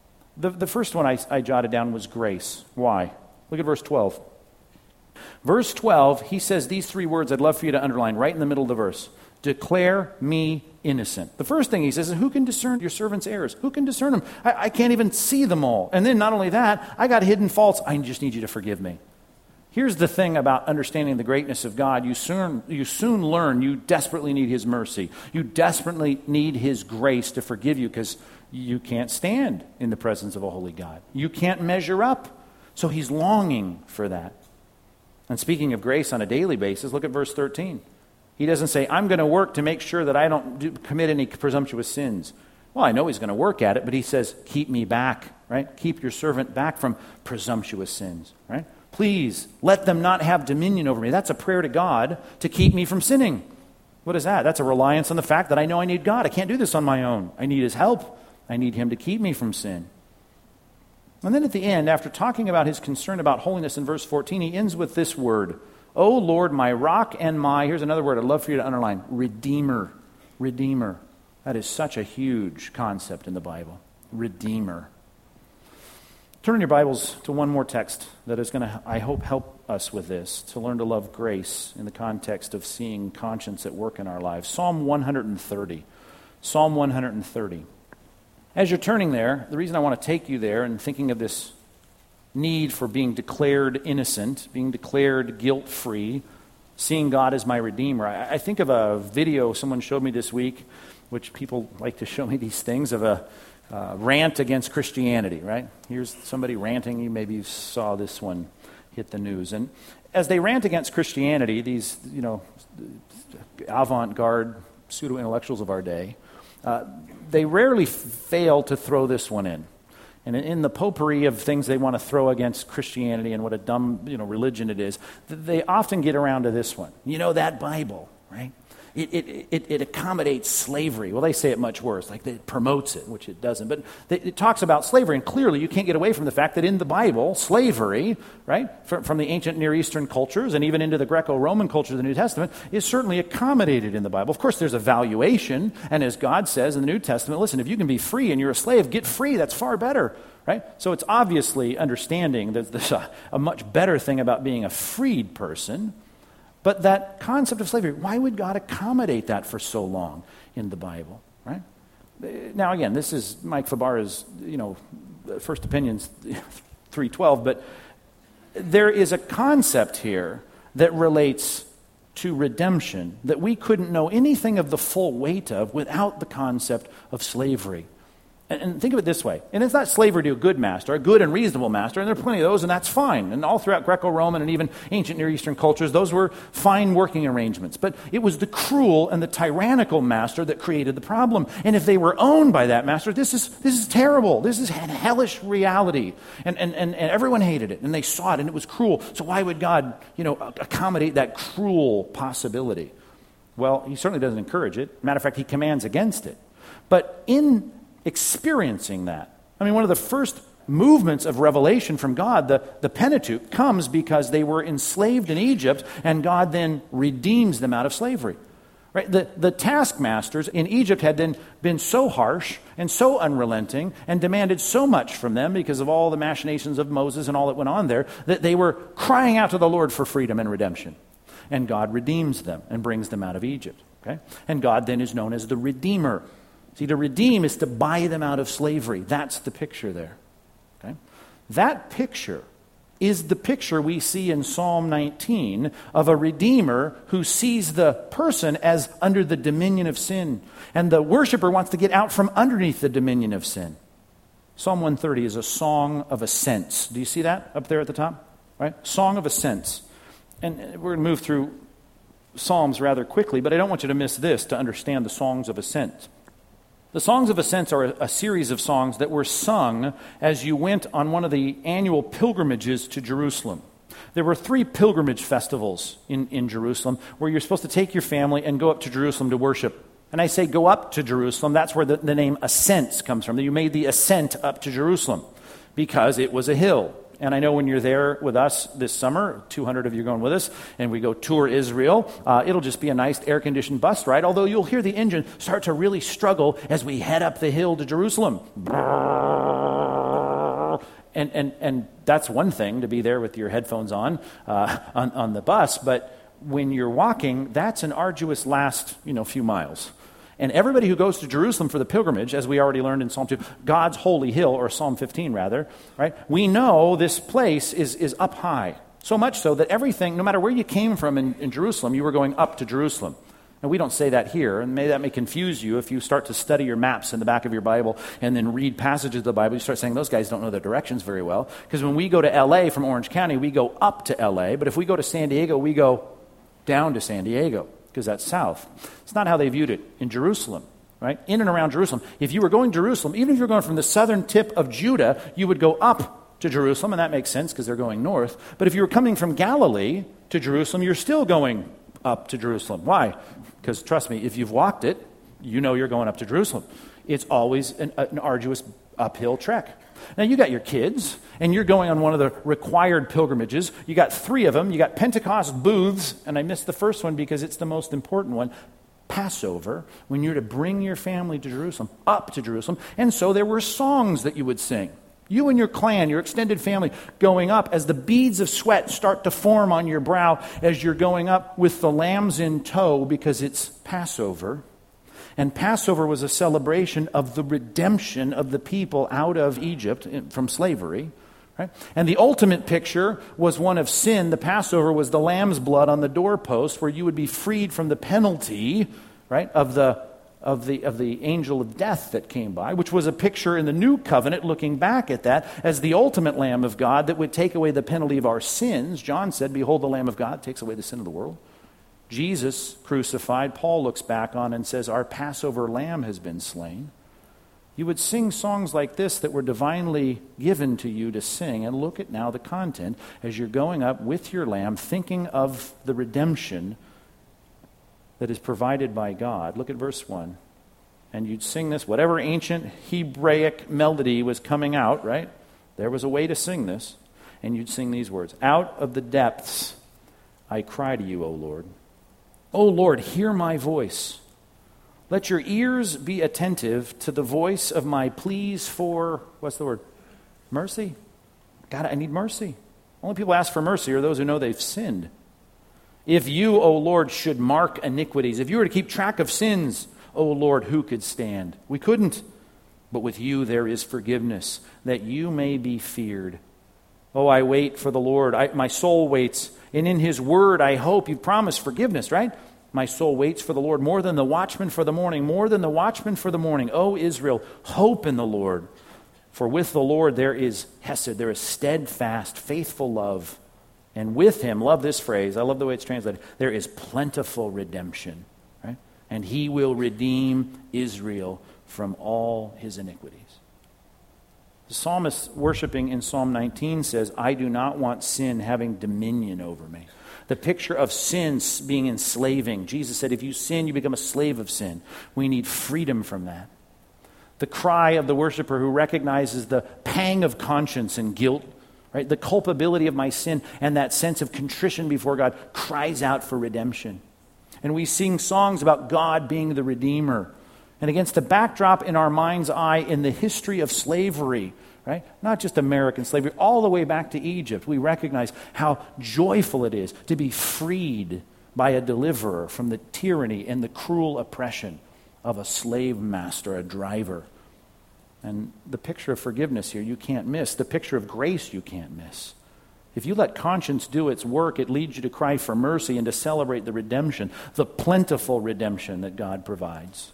The first one I jotted down was grace. Why? Look at verse 12. Verse 12, he says these 3 words I'd love for you to underline right in the middle of the verse. Declare me innocent. The first thing he says is, who can discern your servant's errors? Who can discern them? I can't even see them all. And then not only that, I got hidden faults. I just need you to forgive me. Here's the thing about understanding the greatness of God. You soon learn you desperately need his mercy. You desperately need his grace to forgive you because you can't stand in the presence of a holy God. You can't measure up. So he's longing for that. And speaking of grace on a daily basis, look at verse 13. He doesn't say, I'm going to work to make sure that I don't commit any presumptuous sins. Well, I know he's going to work at it, but he says, keep me back, right? Keep your servant back from presumptuous sins, right? Please, let them not have dominion over me. That's a prayer to God to keep me from sinning. What is that? That's a reliance on the fact that I know I need God. I can't do this on my own. I need his help. I need him to keep me from sin. And then at the end, after talking about his concern about holiness in verse 14, he ends with this word, O Lord, my rock and my, here's another word I'd love for you to underline, redeemer. Redeemer. That is such a huge concept in the Bible. Redeemer. Turn in your Bibles to one more text that is going to, I hope, help us with this, to learn to love grace in the context of seeing conscience at work in our lives. Psalm 130. Psalm 130. As you're turning there, the reason I want to take you there and thinking of this need for being declared innocent, being declared guilt-free, seeing God as my Redeemer, I think of a video someone showed me this week, which people like to show me these things, of a rant against Christianity, right? Here's somebody ranting. Maybe you saw this one hit the news. And as they rant against Christianity, these, avant-garde pseudo-intellectuals of our day, they rarely fail to throw this one in. And in the potpourri of things they want to throw against Christianity and what a dumb, religion it is, they often get around to this one. That Bible, right? It accommodates slavery. Well, they say it much worse, like it promotes it, which it doesn't. But it talks about slavery, and clearly you can't get away from the fact that in the Bible, slavery, right, from the ancient Near Eastern cultures and even into the Greco-Roman culture of the New Testament, is certainly accommodated in the Bible. Of course, there's a valuation, and as God says in the New Testament, listen, if you can be free and you're a slave, get free. That's far better, right? So it's obviously understanding that there's a much better thing about being a freed person. But that concept of slavery, why would God accommodate that for so long in the Bible, right? Now, again, this is Mike Fabara's, First Opinions 3:12, but there is a concept here that relates to redemption that we couldn't know anything of the full weight of without the concept of slavery. And think of it this way. And it's not slavery to a good master, a good and reasonable master, and there are plenty of those, and that's fine. And all throughout Greco-Roman and even ancient Near Eastern cultures, those were fine working arrangements. But it was the cruel and the tyrannical master that created the problem. And if they were owned by that master, this is terrible. This is hellish reality. And everyone hated it, and they saw it, and it was cruel. So why would God, accommodate that cruel possibility? Well, he certainly doesn't encourage it. Matter of fact, he commands against it. But in experiencing that, one of the first movements of revelation from God, the Pentateuch, comes because they were enslaved in Egypt, and God then redeems them out of slavery. Right? The taskmasters in Egypt had then been so harsh and so unrelenting and demanded so much from them because of all the machinations of Moses and all that went on there, that they were crying out to the Lord for freedom and redemption. And God redeems them and brings them out of Egypt. Okay? And God then is known as the Redeemer. See, to redeem is to buy them out of slavery. That's the picture there. Okay? That picture is the picture we see in Psalm 19 of a redeemer who sees the person as under the dominion of sin. And the worshiper wants to get out from underneath the dominion of sin. Psalm 130 is a song of ascents. Do you see that up there at the top? Right? Song of ascents. And we're going to move through Psalms rather quickly, but I don't want you to miss this to understand the songs of ascent. The Songs of Ascents are a series of songs that were sung as you went on one of the annual pilgrimages to Jerusalem. There were 3 pilgrimage festivals in Jerusalem where you're supposed to take your family and go up to Jerusalem to worship. And I say go up to Jerusalem, that's where the name ascents comes from. You made the ascent up to Jerusalem because it was a hill. And I know when you're there with us this summer, 200 of you are going with us, and we go tour Israel, it'll just be a nice air-conditioned bus ride, although you'll hear the engine start to really struggle as we head up the hill to Jerusalem. And that's one thing, to be there with your headphones on the bus, but when you're walking, that's an arduous last few miles. And everybody who goes to Jerusalem for the pilgrimage, as we already learned in Psalm 2, God's holy hill, or Psalm 15 rather, right? We know this place is up high. So much so that everything, no matter where you came from in Jerusalem, you were going up to Jerusalem. And we don't say that here, and that may confuse you if you start to study your maps in the back of your Bible and then read passages of the Bible. You start saying, those guys don't know their directions very well. Because when we go to L.A. from Orange County, we go up to L.A., but if we go to San Diego, we go down to San Diego, because that's south. It's not how they viewed it in Jerusalem, right? In and around Jerusalem. If you were going to Jerusalem, even if you were going from the southern tip of Judah, you would go up to Jerusalem, and that makes sense because they're going north. But if you were coming from Galilee to Jerusalem, you're still going up to Jerusalem. Why? Because trust me, if you've walked it, you know you're going up to Jerusalem. It's always an arduous uphill trek. Now, you got your kids, and you're going on one of the required pilgrimages. You got 3 of them. You got Pentecost booths, and I missed the first one because it's the most important one, Passover, when you're to bring your family to Jerusalem, up to Jerusalem. And so there were songs that you would sing. You and your clan, your extended family, going up as the beads of sweat start to form on your brow as you're going up with the lambs in tow because it's Passover. And Passover was a celebration of the redemption of the people out of Egypt from slavery. Right? And the ultimate picture was one of sin. The Passover was the lamb's blood on the doorpost where you would be freed from the penalty, right, of the angel of death that came by, which was a picture in the new covenant looking back at that as the ultimate Lamb of God that would take away the penalty of our sins. John said, "Behold the Lamb of God takes away the sin of the world." Jesus crucified, Paul looks back on and says, our Passover lamb has been slain. You would sing songs like this that were divinely given to you to sing, and look at now the content as you're going up with your lamb, thinking of the redemption that is provided by God. Look at verse 1. And you'd sing this, whatever ancient Hebraic melody was coming out, right? There was a way to sing this. And you'd sing these words, out of the depths I cry to you, O Lord. O Lord, hear my voice. Let your ears be attentive to the voice of my pleas for, what's the word? Mercy. God, I need mercy. Only people ask for mercy are those who know they've sinned. If you, O Lord, should mark iniquities, if you were to keep track of sins, O Lord, who could stand? We couldn't. But with you there is forgiveness, that you may be feared. Oh, I wait for the Lord. My soul waits. And in his word, I hope. You've promised forgiveness, right? My soul waits for the Lord more than the watchman for the morning, more than the watchman for the morning. O Israel, hope in the Lord. For with the Lord there is hesed, there is steadfast, faithful love. And with him, love this phrase, I love the way it's translated, there is plentiful redemption. Right? And he will redeem Israel from all his iniquities. The psalmist worshiping in Psalm 19 says, I do not want sin having dominion over me. The picture of sin being enslaving. Jesus said, if you sin, you become a slave of sin. We need freedom from that. The cry of the worshiper who recognizes the pang of conscience and guilt, right? The culpability of my sin and that sense of contrition before God cries out for redemption. And we sing songs about God being the Redeemer. And against the backdrop in our mind's eye in the history of slavery, right? Not just American slavery, all the way back to Egypt, we recognize how joyful it is to be freed by a deliverer from the tyranny and the cruel oppression of a slave master, a driver. And the picture of forgiveness here you can't miss. The picture of grace you can't miss. If you let conscience do its work, it leads you to cry for mercy and to celebrate the redemption, the plentiful redemption that God provides.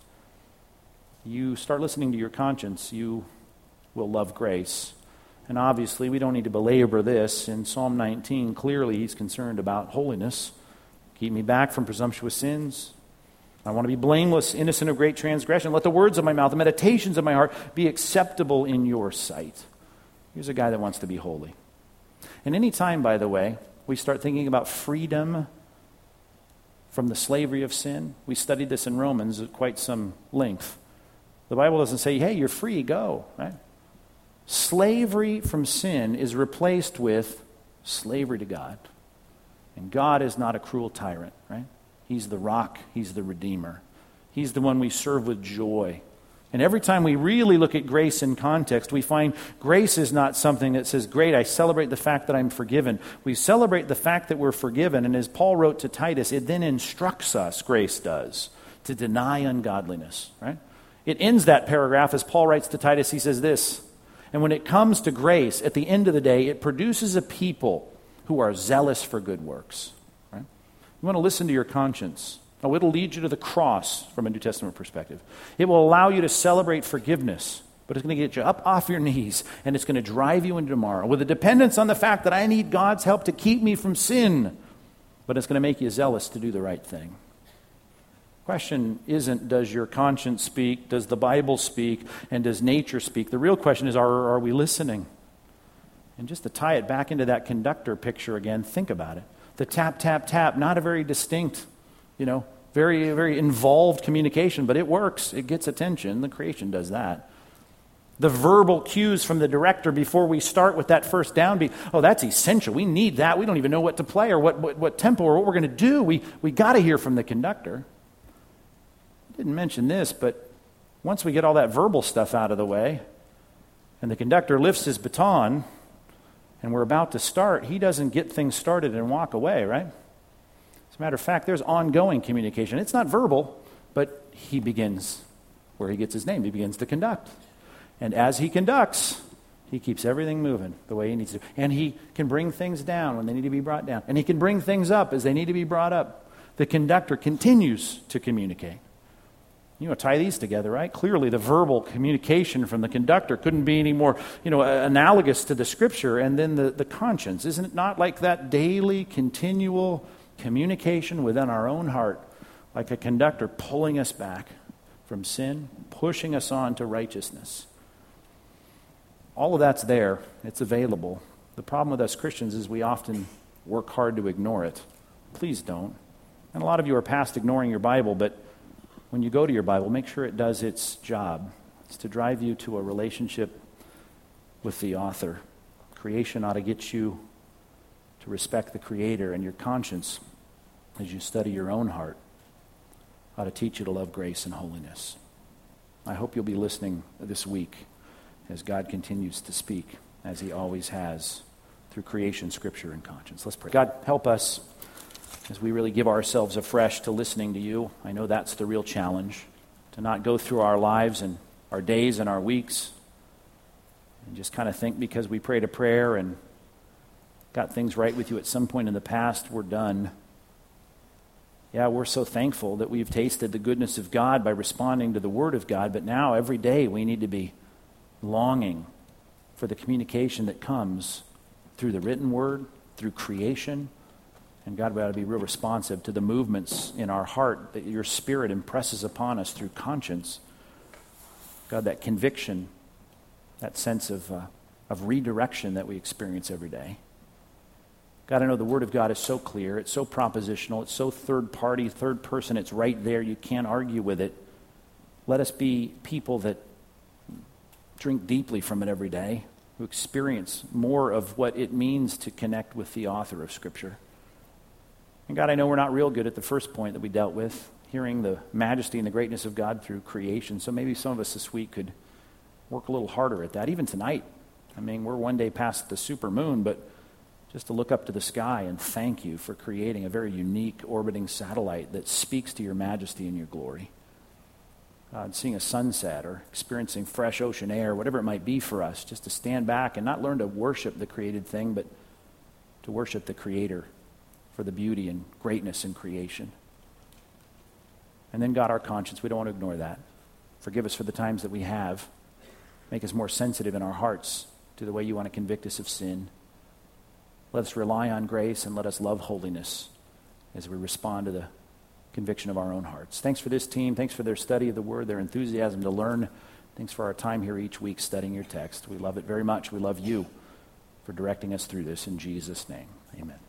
You start listening to your conscience, you will love grace. And obviously, we don't need to belabor this. In Psalm 19, clearly he's concerned about holiness. Keep me back from presumptuous sins. I want to be blameless, innocent of great transgression. Let the words of my mouth, the meditations of my heart be acceptable in your sight. Here's a guy that wants to be holy. And any time, by the way, we start thinking about freedom from the slavery of sin, we studied this in Romans at quite some length. The Bible doesn't say, hey, you're free, go, right? Slavery from sin is replaced with slavery to God. And God is not a cruel tyrant, right? He's the rock. He's the Redeemer. He's the one we serve with joy. And every time we really look at grace in context, we find grace is not something that says, great, I celebrate the fact that I'm forgiven. We celebrate the fact that we're forgiven. And as Paul wrote to Titus, it then instructs us, grace does, to deny ungodliness, right? It ends that paragraph as Paul writes to Titus. He says this, and when it comes to grace, at the end of the day, it produces a people who are zealous for good works. Right? You want to listen to your conscience. Oh, it'll lead you to the cross from a New Testament perspective. It will allow you to celebrate forgiveness, but it's going to get you up off your knees, and it's going to drive you into tomorrow with a dependence on the fact that I need God's help to keep me from sin, but it's going to make you zealous to do the right thing. Question isn't, does your conscience speak, does the Bible speak, and does nature speak? The real question is, are we listening? And just to tie it back into that conductor picture again, think about it. The tap, tap, tap, not a very distinct, very, very involved communication, but it works. It gets attention. The creation does that. The verbal cues from the director before we start with that first downbeat, oh, that's essential. We need that. We don't even know what to play or what tempo or what we're going to do. We got to hear from the conductor. Didn't mention this, but once we get all that verbal stuff out of the way and the conductor lifts his baton and we're about to start, he doesn't get things started and walk away, right? As a matter of fact, there's ongoing communication. It's not verbal, but he begins where he gets his name. He begins to conduct. And as he conducts, he keeps everything moving the way he needs to. And he can bring things down when they need to be brought down. And he can bring things up as they need to be brought up. The conductor continues to communicate. Tie these together, right? Clearly, the verbal communication from the conductor couldn't be any more, analogous to the Scripture. And then the conscience. Isn't it not like that daily, continual communication within our own heart, like a conductor pulling us back from sin, pushing us on to righteousness? All of that's there. It's available. The problem with us Christians is we often work hard to ignore it. Please don't. And a lot of you are past ignoring your Bible, but when you go to your Bible, make sure it does its job. It's to drive you to a relationship with the author. Creation ought to get you to respect the Creator, and your conscience, as you study your own heart, ought to teach you to love grace and holiness. I hope you'll be listening this week as God continues to speak, as he always has, through creation, Scripture, and conscience. Let's pray. God, help us as we really give ourselves afresh to listening to you. I know that's the real challenge, to not go through our lives and our days and our weeks and just kind of think because we prayed a prayer and got things right with you at some point in the past, we're done. Yeah, we're so thankful that we've tasted the goodness of God by responding to the Word of God, but now every day we need to be longing for the communication that comes through the written Word, through creation. And God, we ought to be real responsive to the movements in our heart that your Spirit impresses upon us through conscience. God, that conviction, that sense of redirection that we experience every day. God, I know the Word of God is so clear, it's so propositional, it's so third party, third person, it's right there, you can't argue with it. Let us be people that drink deeply from it every day, who experience more of what it means to connect with the author of Scripture. And God, I know we're not real good at the first point that we dealt with, hearing the majesty and the greatness of God through creation, so maybe some of us this week could work a little harder at that, even tonight. I mean, we're one day past the super moon, but just to look up to the sky and thank you for creating a very unique orbiting satellite that speaks to your majesty and your glory. God, seeing a sunset or experiencing fresh ocean air, whatever it might be for us, just to stand back and not learn to worship the created thing, but to worship the Creator for the beauty and greatness in creation. And then, God, our conscience, we don't want to ignore that. Forgive us for the times that we have. Make us more sensitive in our hearts to the way you want to convict us of sin. Let us rely on grace and let us love holiness as we respond to the conviction of our own hearts. Thanks for this team. Thanks for their study of the Word, their enthusiasm to learn. Thanks for our time here each week studying your text. We love it very much. We love you for directing us through this. In Jesus' name, amen.